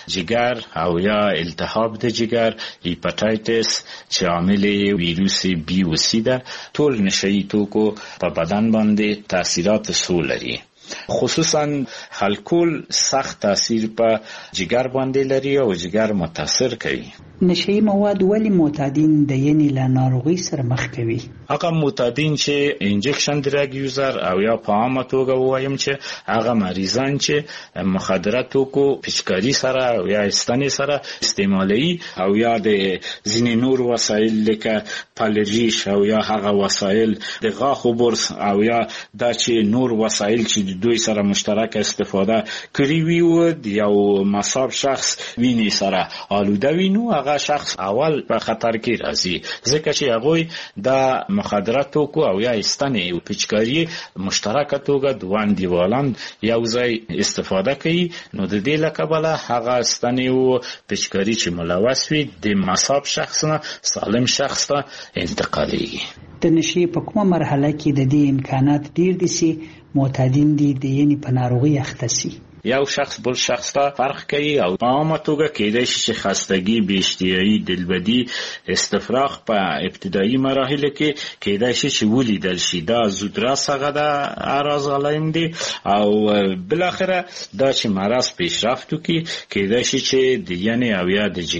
جګر او یا التهاب د جګر، هیپاتایتس چې عامل ویروس بی او سی ده، ټول نشهیي توکو په بدن باندې تاثیرات سو لري. خصوصا الکول سخت تاثیر په جګر باندې لري او جګر متاثر کوي. نشهیي مواد ولې معتادین د ینې له ناروغۍ سره مخ کوي؟ هغه معتادین چې انجکشن ډرګ یوزر او یا په عامه توګه وایم چې هغه مریضان چې مخدره توکو پچکاری سره او یا استنې سره استعمالي او یا د ځینې نور وسایل لکه پالریش او یا هغه وسایل د غاښو برس او یا دا چې نور وسایل چې دوی سره مشترک استفاده کړی وي او یو مصاب شخص ویني سره آلوده وي، نو هغه شخص اول په خطر کې راځي ځکه چې هغه د مخدرات توکو او یا استنې او پچکاری مشترک توګه دوان دیوالان یو ځای استفاده کوي، نو د دې لکبله هغه استنې او پچکاری چې ملوث وي د مصاب شخص نه سالم شخص ته انتقالېږي. د نشې په کومه مرحله کې د دې امکانات ډیر دي چې معتادین دي د ینې په ناروغۍ اخته شي؟ یو شخص بل شخص ته فرق کوي او په عامه توګه کېدای شي چې خستګي، بېاشتهایي، دلبدي، استفراغ په ابتدایي مراحلو کې کېدای شي چې ولیدل شي. دا زودرس هغه د اعراض علائم دي او بالاخره دا چې مرض پیشرفت وکړي کېدای شي چې د ینې او یا د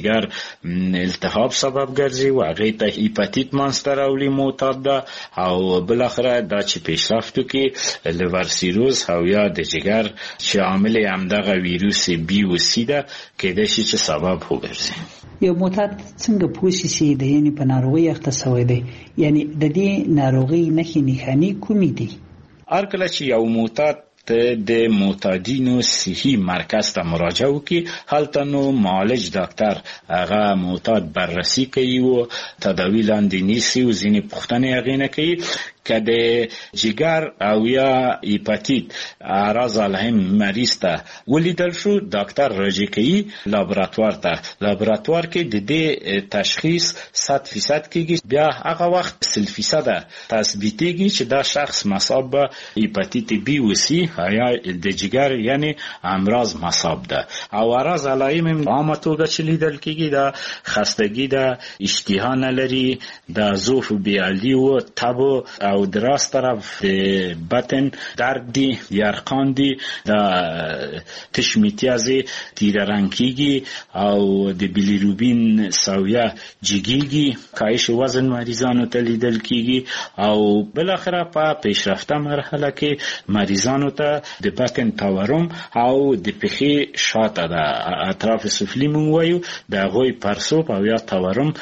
جګر التهاب سبب ګرځي او هغې ته هیپاتیت منځته راولي معتاد ده او بالاخره دا چې پیشرفت وکړي لیور سیروز او یا د جګر چې عامل همدغه ویروس بی او سی ده کېدای شي چې سبب وګرځي. یو معتاد څنګه پوه شي چې د ینې په ناروغۍ اخته شوی دی؟ یعنی د دې ناروغۍ نښې نښانې کومې دي؟ هر کله چې یو معتاد د معتادینو صحي مرکز ته مراجعه وکړي، هلته نو معالج ډاکټر هغه معتاد بررسي کوي او تداوی لاندې نیسي او ځینې پوښتنې هغې نه کوي. که د جګر او یا هپاتیت اعراض علیهم مریض ته ولیدل شو، ډاکټر راجع کوي لابراتوار ته. لابراتوار کې د دې تشخیص 100% کېږي. بیا هغه وخت 100% تثبیتېږي چې دا شخص مصاب به هپاتیت بی و سی یا د جګر یعنی امراض مصاب ده. او اعراض علایم عامه توګه چې لیدل کېږي دا خستګي ده، اشتها نه لري، د ضعف بیالي و تب او د راست طرف بطن درد دی، یرقان دی، د تشمیتیازي تیره رنګ کېږي او د بیلیروبین سویه جګیږي. کاهش وزن مریضانو ته لیدل کېږي او بالاخره په پیشرفته مرحله کې مریضانو ته د بطن تورم او د پښې شاته د اطراف سفلی مونږ وایو د هغوی پرسوب او یا تورم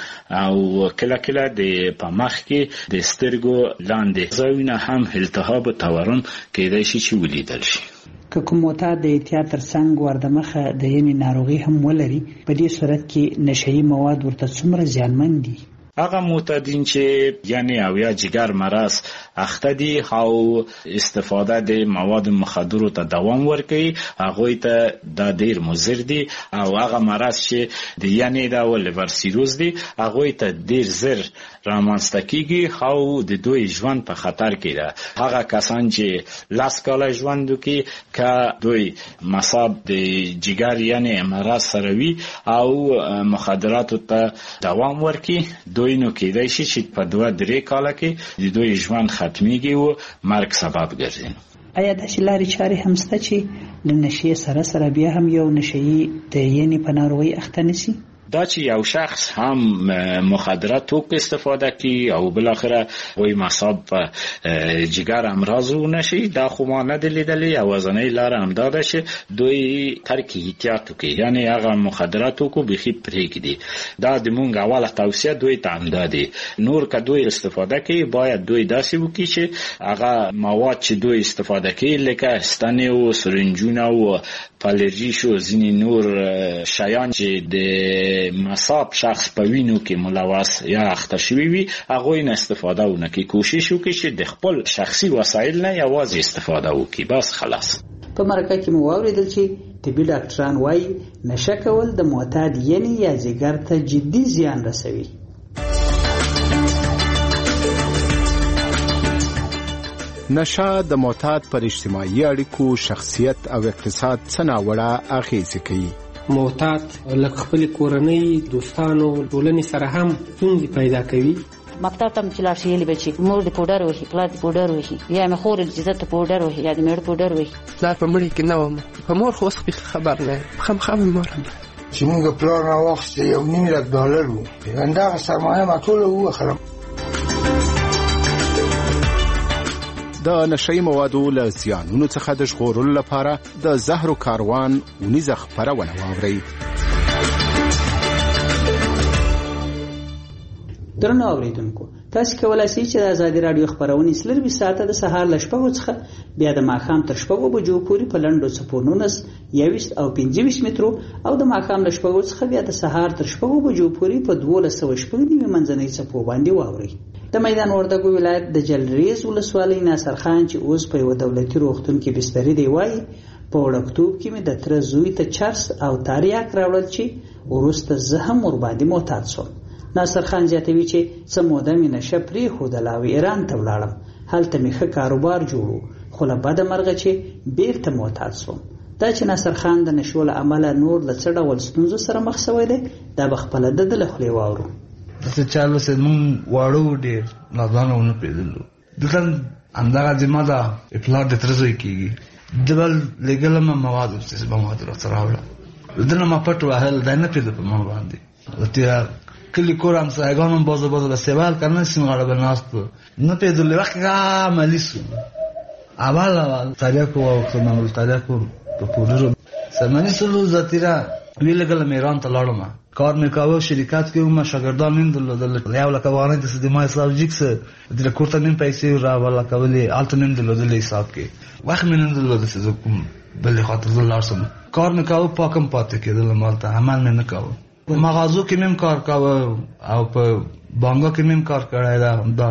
او کله کله د په مخ کې د سترګو لاندې ځایونه هم التهاب او تورم کېدای شي چې ولیدل شي. که کوم معتاد د احتیاط ترڅنګ وردمخه د ینې ناروغي هم ولري، په دې صورت کې نشهیي مواد ورته څومره زیانمن دي؟ هغه معتادین چې یعنی او یا جگر مرض اخته دي او استفاده د مواد مخدرو ته دوام ورکوي، هغوی ته دا ډیر مضر دي. او هغه مرض چې د یعنی دا لیور سیروز دي، هغوی ته ډیر زر رامنځته کیږي او د دوی ژوند په خطر کې ده. هغه کسان چې 10 کاله ژوند وکړي که دوی مصاب د جگر یعنی مرض سره وي او مخدراتو ته دوام ورکړي، دوی نو کېدای شي چې په 2-3 کاله کې د دوی ژوند ختمیږي او مرګ سبب ګرځي. آیا داسې لارې چارې هم شته چې له نشې سره سره بیا هم یو نشهیي د ینې په ناروغۍ اخته نشي؟ دا چې یو شخص هم مخدرات توک استفاده کی او بالاخره وای مصاب په جگر امراض نشي، دا خو ما نه دلیدلی. اوازنۍ لار هم داده چې دوی ترک احتیاط کوي، یعنی هغه مخدرات کو بخي پرېږدي. دا د مونږ اوله توصیه دوی ته هم دادي. نور که دوی استفاده کوي باید دوی داسې وکړي چې هغه مواد چې دوی استفاده کوي لکه ستنې او سرنجونه او پالرژي شو ځینې نور شیان چې د مصاب شخص په وینو کې ملوث یا اخته شوي وي، هغوی نه استفاده ونکړي. کوشش وکړي چې د خپل شخصي وسایل نه یوازې استفاده وکړي، بس خلاص. په مرکه کې مو واورېدل چې طبي ډاکټران وایي نشه کول د معتاد ینې یا ځیګر ته جدي زیان رسوي. نشه د معتاد پر اجتماعي اړیکو، شخصیت او اقتصاد څه ناوړه اغېزې کوي. معتاد لکه خپل کورنۍ، دوستانو، ټولنې سره هم ستونزې پیدا کوي. مکتب ته چې لاړ شي یلی بچي مور د پوډر وهي، پلار د پوډر وهي، یا مې خور د عزت پوډر وهي، یا د مېړه پوډر وهي. پلار په مړي کې نه وم، په مور خو اوس خبر نه خامخا مور چې موږ پلار راواخیسته $1,000,000 وو، همدغه سرمایه ما ټوله ووخلم. د نشهیي موادو له زیانونو څخه د ژغورلو لپاره د زهرو کاروان اونیزه خپرونه واورئ. درنو اوریدونکو، تاسو کولای شئ چې د ازادي رادیو خبرونه سلربي ساعته د سهار ل 8 څخه بیا د ماښام تر 8 بجو پورې په لنډو څپو 19 21 او 25 مترو او د ماښام ل 8 څخه بیا د سهار تر 8 بجو پورې په 1290 منځنۍ څپو باندې واورئ. د میدان وردګو ولایت د جلریز ولسوالۍ ناصر خان چې اوس په یو دولتي روغتون کې بستری دی وایي په وړکتوب کې مې د تر زوی ته چرس او تاریاک راوړل چې وروسته زه هم ور باندې معتاد شوم. ناصر خان زیاتوي چې څه موده مې نشه پرېښودله او ایران ته ولاړم، هلته مې ښه کاروبار جوړو، خو له بده مرغه چې بیرته معتاد شوم. دا چې ناصر خان د نشو له امله نور له څه ډول ستونزو سره مخ شوی دی، دا به خپله د له خولې واورو. داسې چالو سه مونږ واړو ډېر نادانه ونه پېژندلو. دلته همدغه ذمه ده پلار د تره زوی کېږي، د بل لېږلم مواد ورسې مواد راته راوړه، دنه ما پټ وهل دی نه پېژده په ما باندې. تېره کلی کور همسایګان هم بازو به سیوال کنه سیمغاړه به ناستو نه پېژدلې وخت عملي سو اول تاریخو او څنګه تاریخو په پورو سمانی سلو زتیرا ویلګل میران ته لاړم. کار مې کاوه شرکت کې ما شاګردان نن دل یو لکه وانه د سدمای سابجیکس د کوټه نن پیسې را ولا کولې الته نن دل حساب کې وخت مې نن دل د څه کوم بل خاطر زلارسم کار مې کاوه پاکم پاتې کېدل مالته عمل مې نه کاوه. په مغازو کې مې کار کاوه او په بانګو کې مې کار کړای دا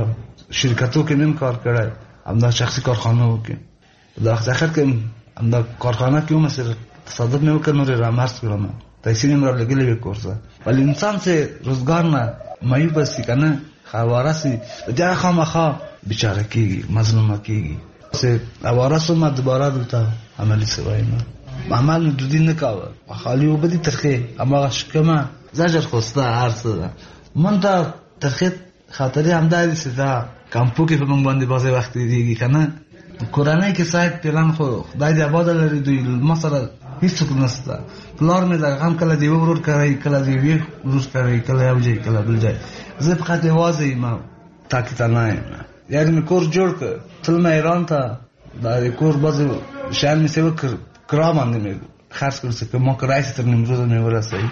شرکتو کې نیم کار کړی، همدا شخصي کارخانو کې دا اخر کې همدا کارخانه کې هم سره تصادف نه وکړ، نور رامرز کړم پیسې نیم را لګلې به کورسه. ولی انسان سے روزګار نه مایوب سی کنه خواره سی دا خامخا بیچاره کیږي، مظلومه کیږي. سه اواره سم دوباره دلته عملی سوای نه عمل دودی نه کاوه خالی وبدي ترخه اما شکمه زجر خوسته ارسه من ته ترخه خاطرې همداري سدا کمپو کې په موږ باندې بازه وخت دیږي کنه قرانه کې صاحب پلان خو خدای دې آباد لري دوی مثلا هیڅ نشته. پلار مې دا غم کله دی ورور کوي، کله دی وی ورور کوي، کله یو ځای کله بل ځای. زه په خاطر واځي ما تاکي نه یعنی می کور جوړ ک تل مې ایران ته دا کور بازه شان می سیو کرا باندې مې خاص کر سکه مو کرای ستر نیمروز مې ورسای.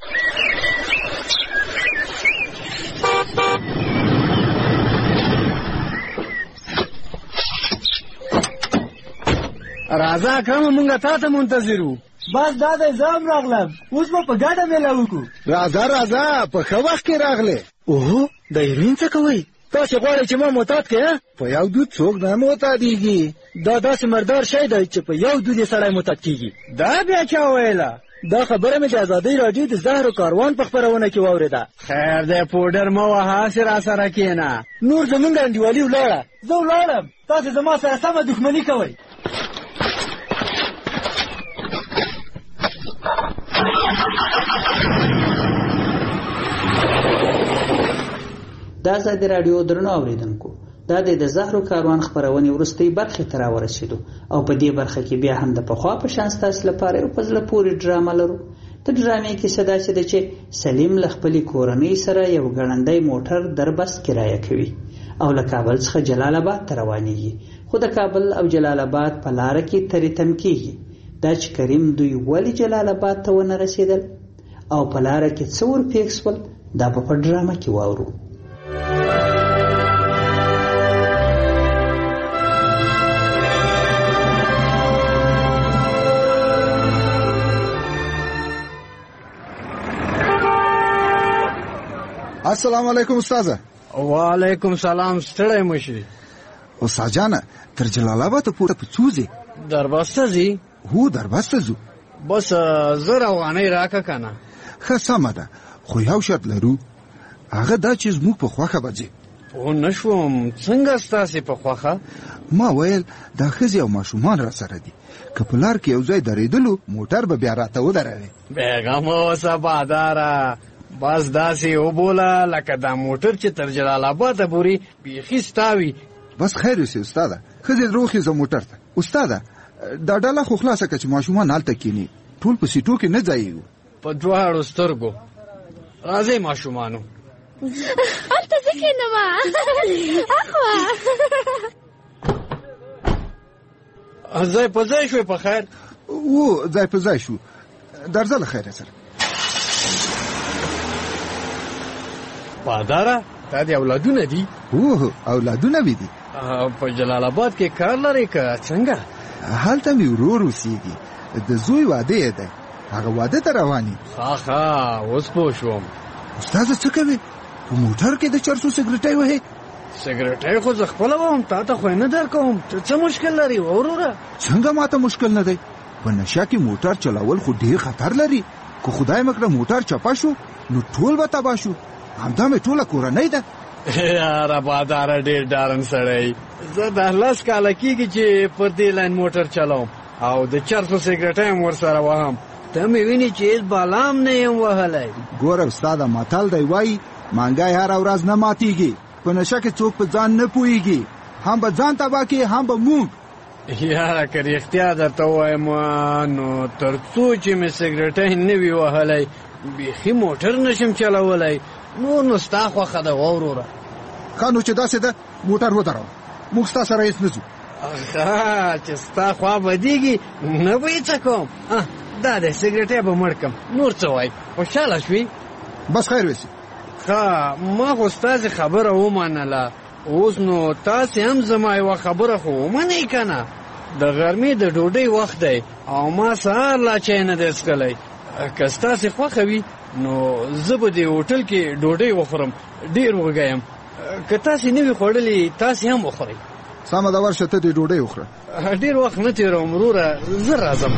راځه کوم مونږه تاسو منتظرو. بس دا د زام راغلم، اوس په ګاډه مې لاوکو. راځه په خو وخت کې راغله. اوه د هیروین څه کوي؟ تاسو غواړئ چې ما معتاد کړئ؟ په یو دود څوک نه معتادیږي. دا داسې مردار شی دی چې په یو دود سړی معتاد کیږي. دا بیا چا ویله؟ دا خبره مې د ازادۍ راډیو د زهر و کاروان په خپرونه کې واورېده. خیر دی پوډر مه وهه، هسې راسره کښېنه. نور زمونږ انډیوالي ولاړه، زه ولاړم، تاسې زما سره سمه دښمني کوئ. دا ازادي راډیو درنو اوریدونکو، دا د زهرو کاروان خبرونې وروستۍ برخې ته راورسېدو او په دې برخه کې بیا هم د پخوا په شان ستاسو لپاره یو په زړه پورې ډرامه لرو. د ډرامې کیسه داسې ده چې سلیم له خپلې کورنۍ سره یو ګړندی موټر در بس کرایه کوي او له کابل څخه جلال آباد ته روانېږي، خو د کابل او جلال آباد په لاره کې ترې تم کېږي. دا چې کریم دوی ولې جلال آباد ته ونه رسېدل او په لاره کې څه ورپېښ شول، دا به په ډرامه کې واورو. السلام علیکم استاد. وعلیکم سلام. ستړی مشري استاد جان، تر جلال آباد پورته پڅوځي؟ دربسته زی؟ هو دربسته زو. بس زه روانۍ راکه کنه. ښه سمه ده، خو یو شرط لرو، هغه دا چې زموږ په خوښه به ځي. پوه نه شوم، څنګه ستاسې په خوښه؟ ما ویل دا ښځې او ماشومان را سره دي، که په لار کې یو ځای درېدلو موټر به بیا راته ودروي. بیغمه اوسه باداره، بس داسې وبوله لکه دا موټر چې تر جلال آباده پورې بیخي ستا وي. بس خیر اوسې استاده، ښځې دروخېزه موټر ته. استاده دا ډله خو خلاصه که چې ماشومان هلته کښېني، ټول په سیټو کې نه ځایېږو. په دواړو سترګو. راځئ ماشومانو. هلته زه کښېنمه، اخوا. ځای په ځای شوې په خیر؟ و ځای په ځای شو، درځه له خیره سره. باداره دا دې اولادونه دي؟ اوه اولادونه مې دي. په جلال آباد کې کار لرې که څنګه؟ هلته مې ورور اوسېږي، د زوی واده یې دی، هغه واده ته روان یې. ښه اوس پوه شوم. استاده څه کوې؟ په موټر کې د چرسو سګرټۍ وهې؟ سګرټۍ خو زه خپله وم، تا ته خو یې نه درکوم. څه مشکل لري وروره؟ څنګه ماته مشکل نه دی؟ په نشه کې موټر چلول خو ډېر خطر لري، که خدای مکړه موټر چپه شو نو ټول به تباه شو. همدا مې ټوله کورنۍ ده. یاره باداره ډېر ډارن سړی. زه 10 کاله کېږي چې پر دې لاین موټر چلوم او د چرسو سګرټۍ هم ورسره وهم. ته مې ویني چې هېڅ بالام نه یم وهلی. ګوره استاده متل دی وایي مانګی هره ورځ نه ماتېږي. په نشه کې څوک په ځان نه پوهېږي، هم به ځان تباه کړي هم به موږ. یاره که رښتیا درته ووایم نو تر څو چې مې سګرټۍ نه وي وهلی بیخي موټر نشم چلولی. نور نو ستا خوښه ده وروره. ښه نو چې داسې ده موټر ودروه، موږ ستا سره هېڅ نه ځو. ښه چې ستا خوا بدېږي نه به یې څه کوم. دا دی سګرټۍ به مړ کړم، نور څه وایي؟ خوشحاله شوې؟ بس خیر وسي. ښه ما خو ستاسې خبره ومنله، اوس نو تاسې هم زما یوه خبره خو ومنئ که نه. د غرمې د ډوډۍ وخت دی او ما سهار لا چای نه دی څښلی. که ستاسې خوښه وي نو زه به دې هوټل کې ډوډۍ وخورم، ډېر وږی یم. که تاسې نه وي خوړلې تاسې هم وخورئ. سمه ده ورشه ته دې ډوډۍ وخوره. ډېر وخت نه تېروم وروره، زه راځم.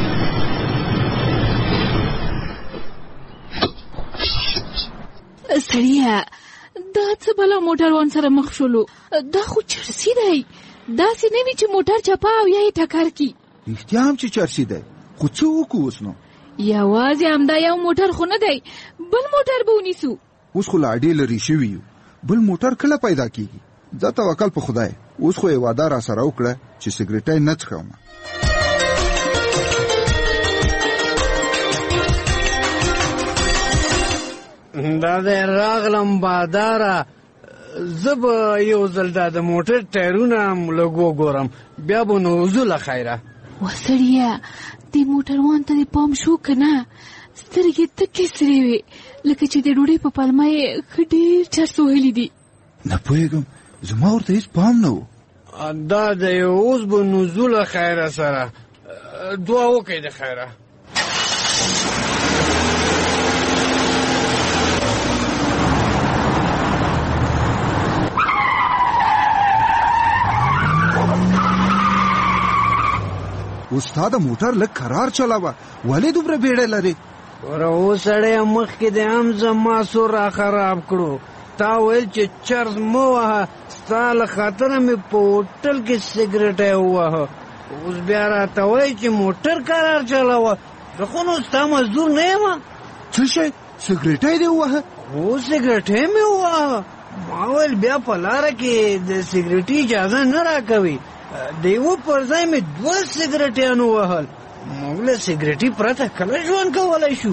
سړیه دا څه بلا موټروان سره مخ شولو؟ دا خو چرسي دی. داسې نه وي چې موټر چپه او یا یې ټکر کي. رښتیا هم چې چرسي دی، خو څه وکړو اوس نو؟ یوازې همدا یو موټر خو نه دی، بل موټر به ونیسو. اوس خو لا ډېر لرې شوي یو، بل موټر کله پیدا کېږي؟ زه توکل په خدای. اوس خو یې وعده را سره وکړه چې سګریټۍ نه څښم. دا دی راغلم باداره، زه به یو ځل دا د موټر ټایرونه هم لږ وګورم، بیا به نو وځو له خیره. وسړیه دې موټروان ته دې پام شو که نه؟ سترګې تکې سرې وې لکه چې د ډوډۍ په پلمه یې ښه ډېر چرس وهلي دي. نه پوهېږم، زما ورته هېڅ پام نه و. دا دی اوس به نو ځو له خیره سره. دعا وکړئ د خیره. استاد موټر لږ کرار چلاوه، ولې دومره بیړه لري؟ وره اوس سړی مخکې د هم زما سور را خراب کړو. تا ویل چې چرس مه وهه، ستا له خاطره مې په هوټل کې سګریټی ووهه. اوس بیا راته وایي چې موټر کرار چلاوه. زه خو نو ستا مزدور نه یم. څه شی؟ سګریټی دې ووهه؟ هو سګریټی مې ووهه. ما ویل بیا په لاره کې د سګریټي اجازه نه راکوي. د یوه پر ځای مې 2 سګریټیان ووهل. موږ له سګریټي پرته کله ژوند کولی شو؟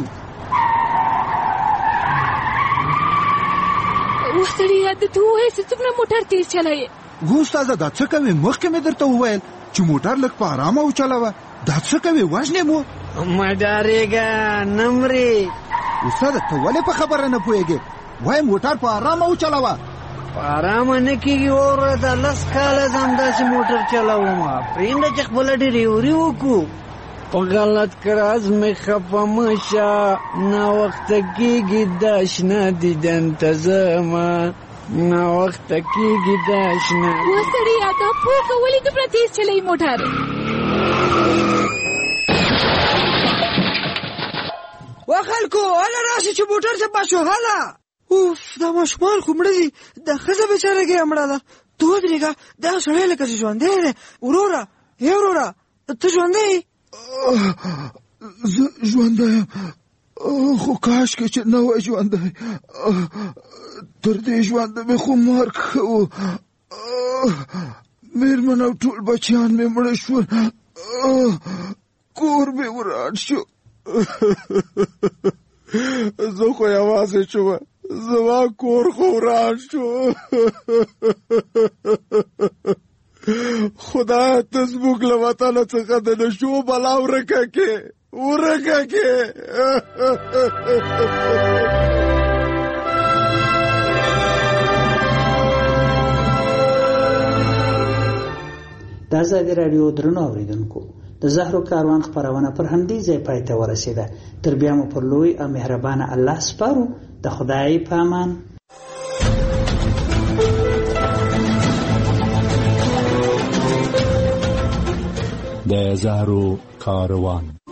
وسړیه د ته ووایه چې څومره موټر تیز چلایې. هو استاده دا څه کوې؟ مخکې مې درته وویل چې موټر لږ په ارامه وچلوه. دا څه کوې؟ وژنې مو؟ مه ډارېږه، نه مرې. استاده ته ولې په خبره نه پوهېږې؟ وایه موټر په ارامه وچلوه. په ارامه نه کېږي وروره، دا 10 کاله زه همداسې موټر چلوم. پرېږده چې خپله ډېرېوري وکړو. په غلط کراز مې خفه مه شه، ناوخته کېږي دا شنه دیدن ته ځمه، ناوخته کېږي دا شنه. وسړیه دا پوهه ولې دومره تیز چلوي موټر؟ وا خلکو هله راشئ چې موټر چپه شو. هله اوف دا ماشومان خو مړه دي، دا ښځه بېچارهګۍ مړه ده. ته ودرېږه، دا سړی لکه چې ژوندی دی. وروره ای وروره ته ژوندی یې؟ زه ژوندی یم، خو کاشکې چې نه وای ژوندی. تر دې ژونده مې خو مرګ ښه و. مېرمن او ټول بچیان مې مړه شول، کور مې وران شو. زه خو یوازې شوم، زما کور خو وران شو. خدای ته زموږ له وطنه څخه د نشو بلا ورکه کې. د ازادي راډیو درنو اوریدونکو، د زهرو کاروان خپرونه پر همدې ځای پای ته ورسېده. تر بیا مو پر لوی او مهربانه الله سپارو. د خدای په امان. د زهرو کاروان.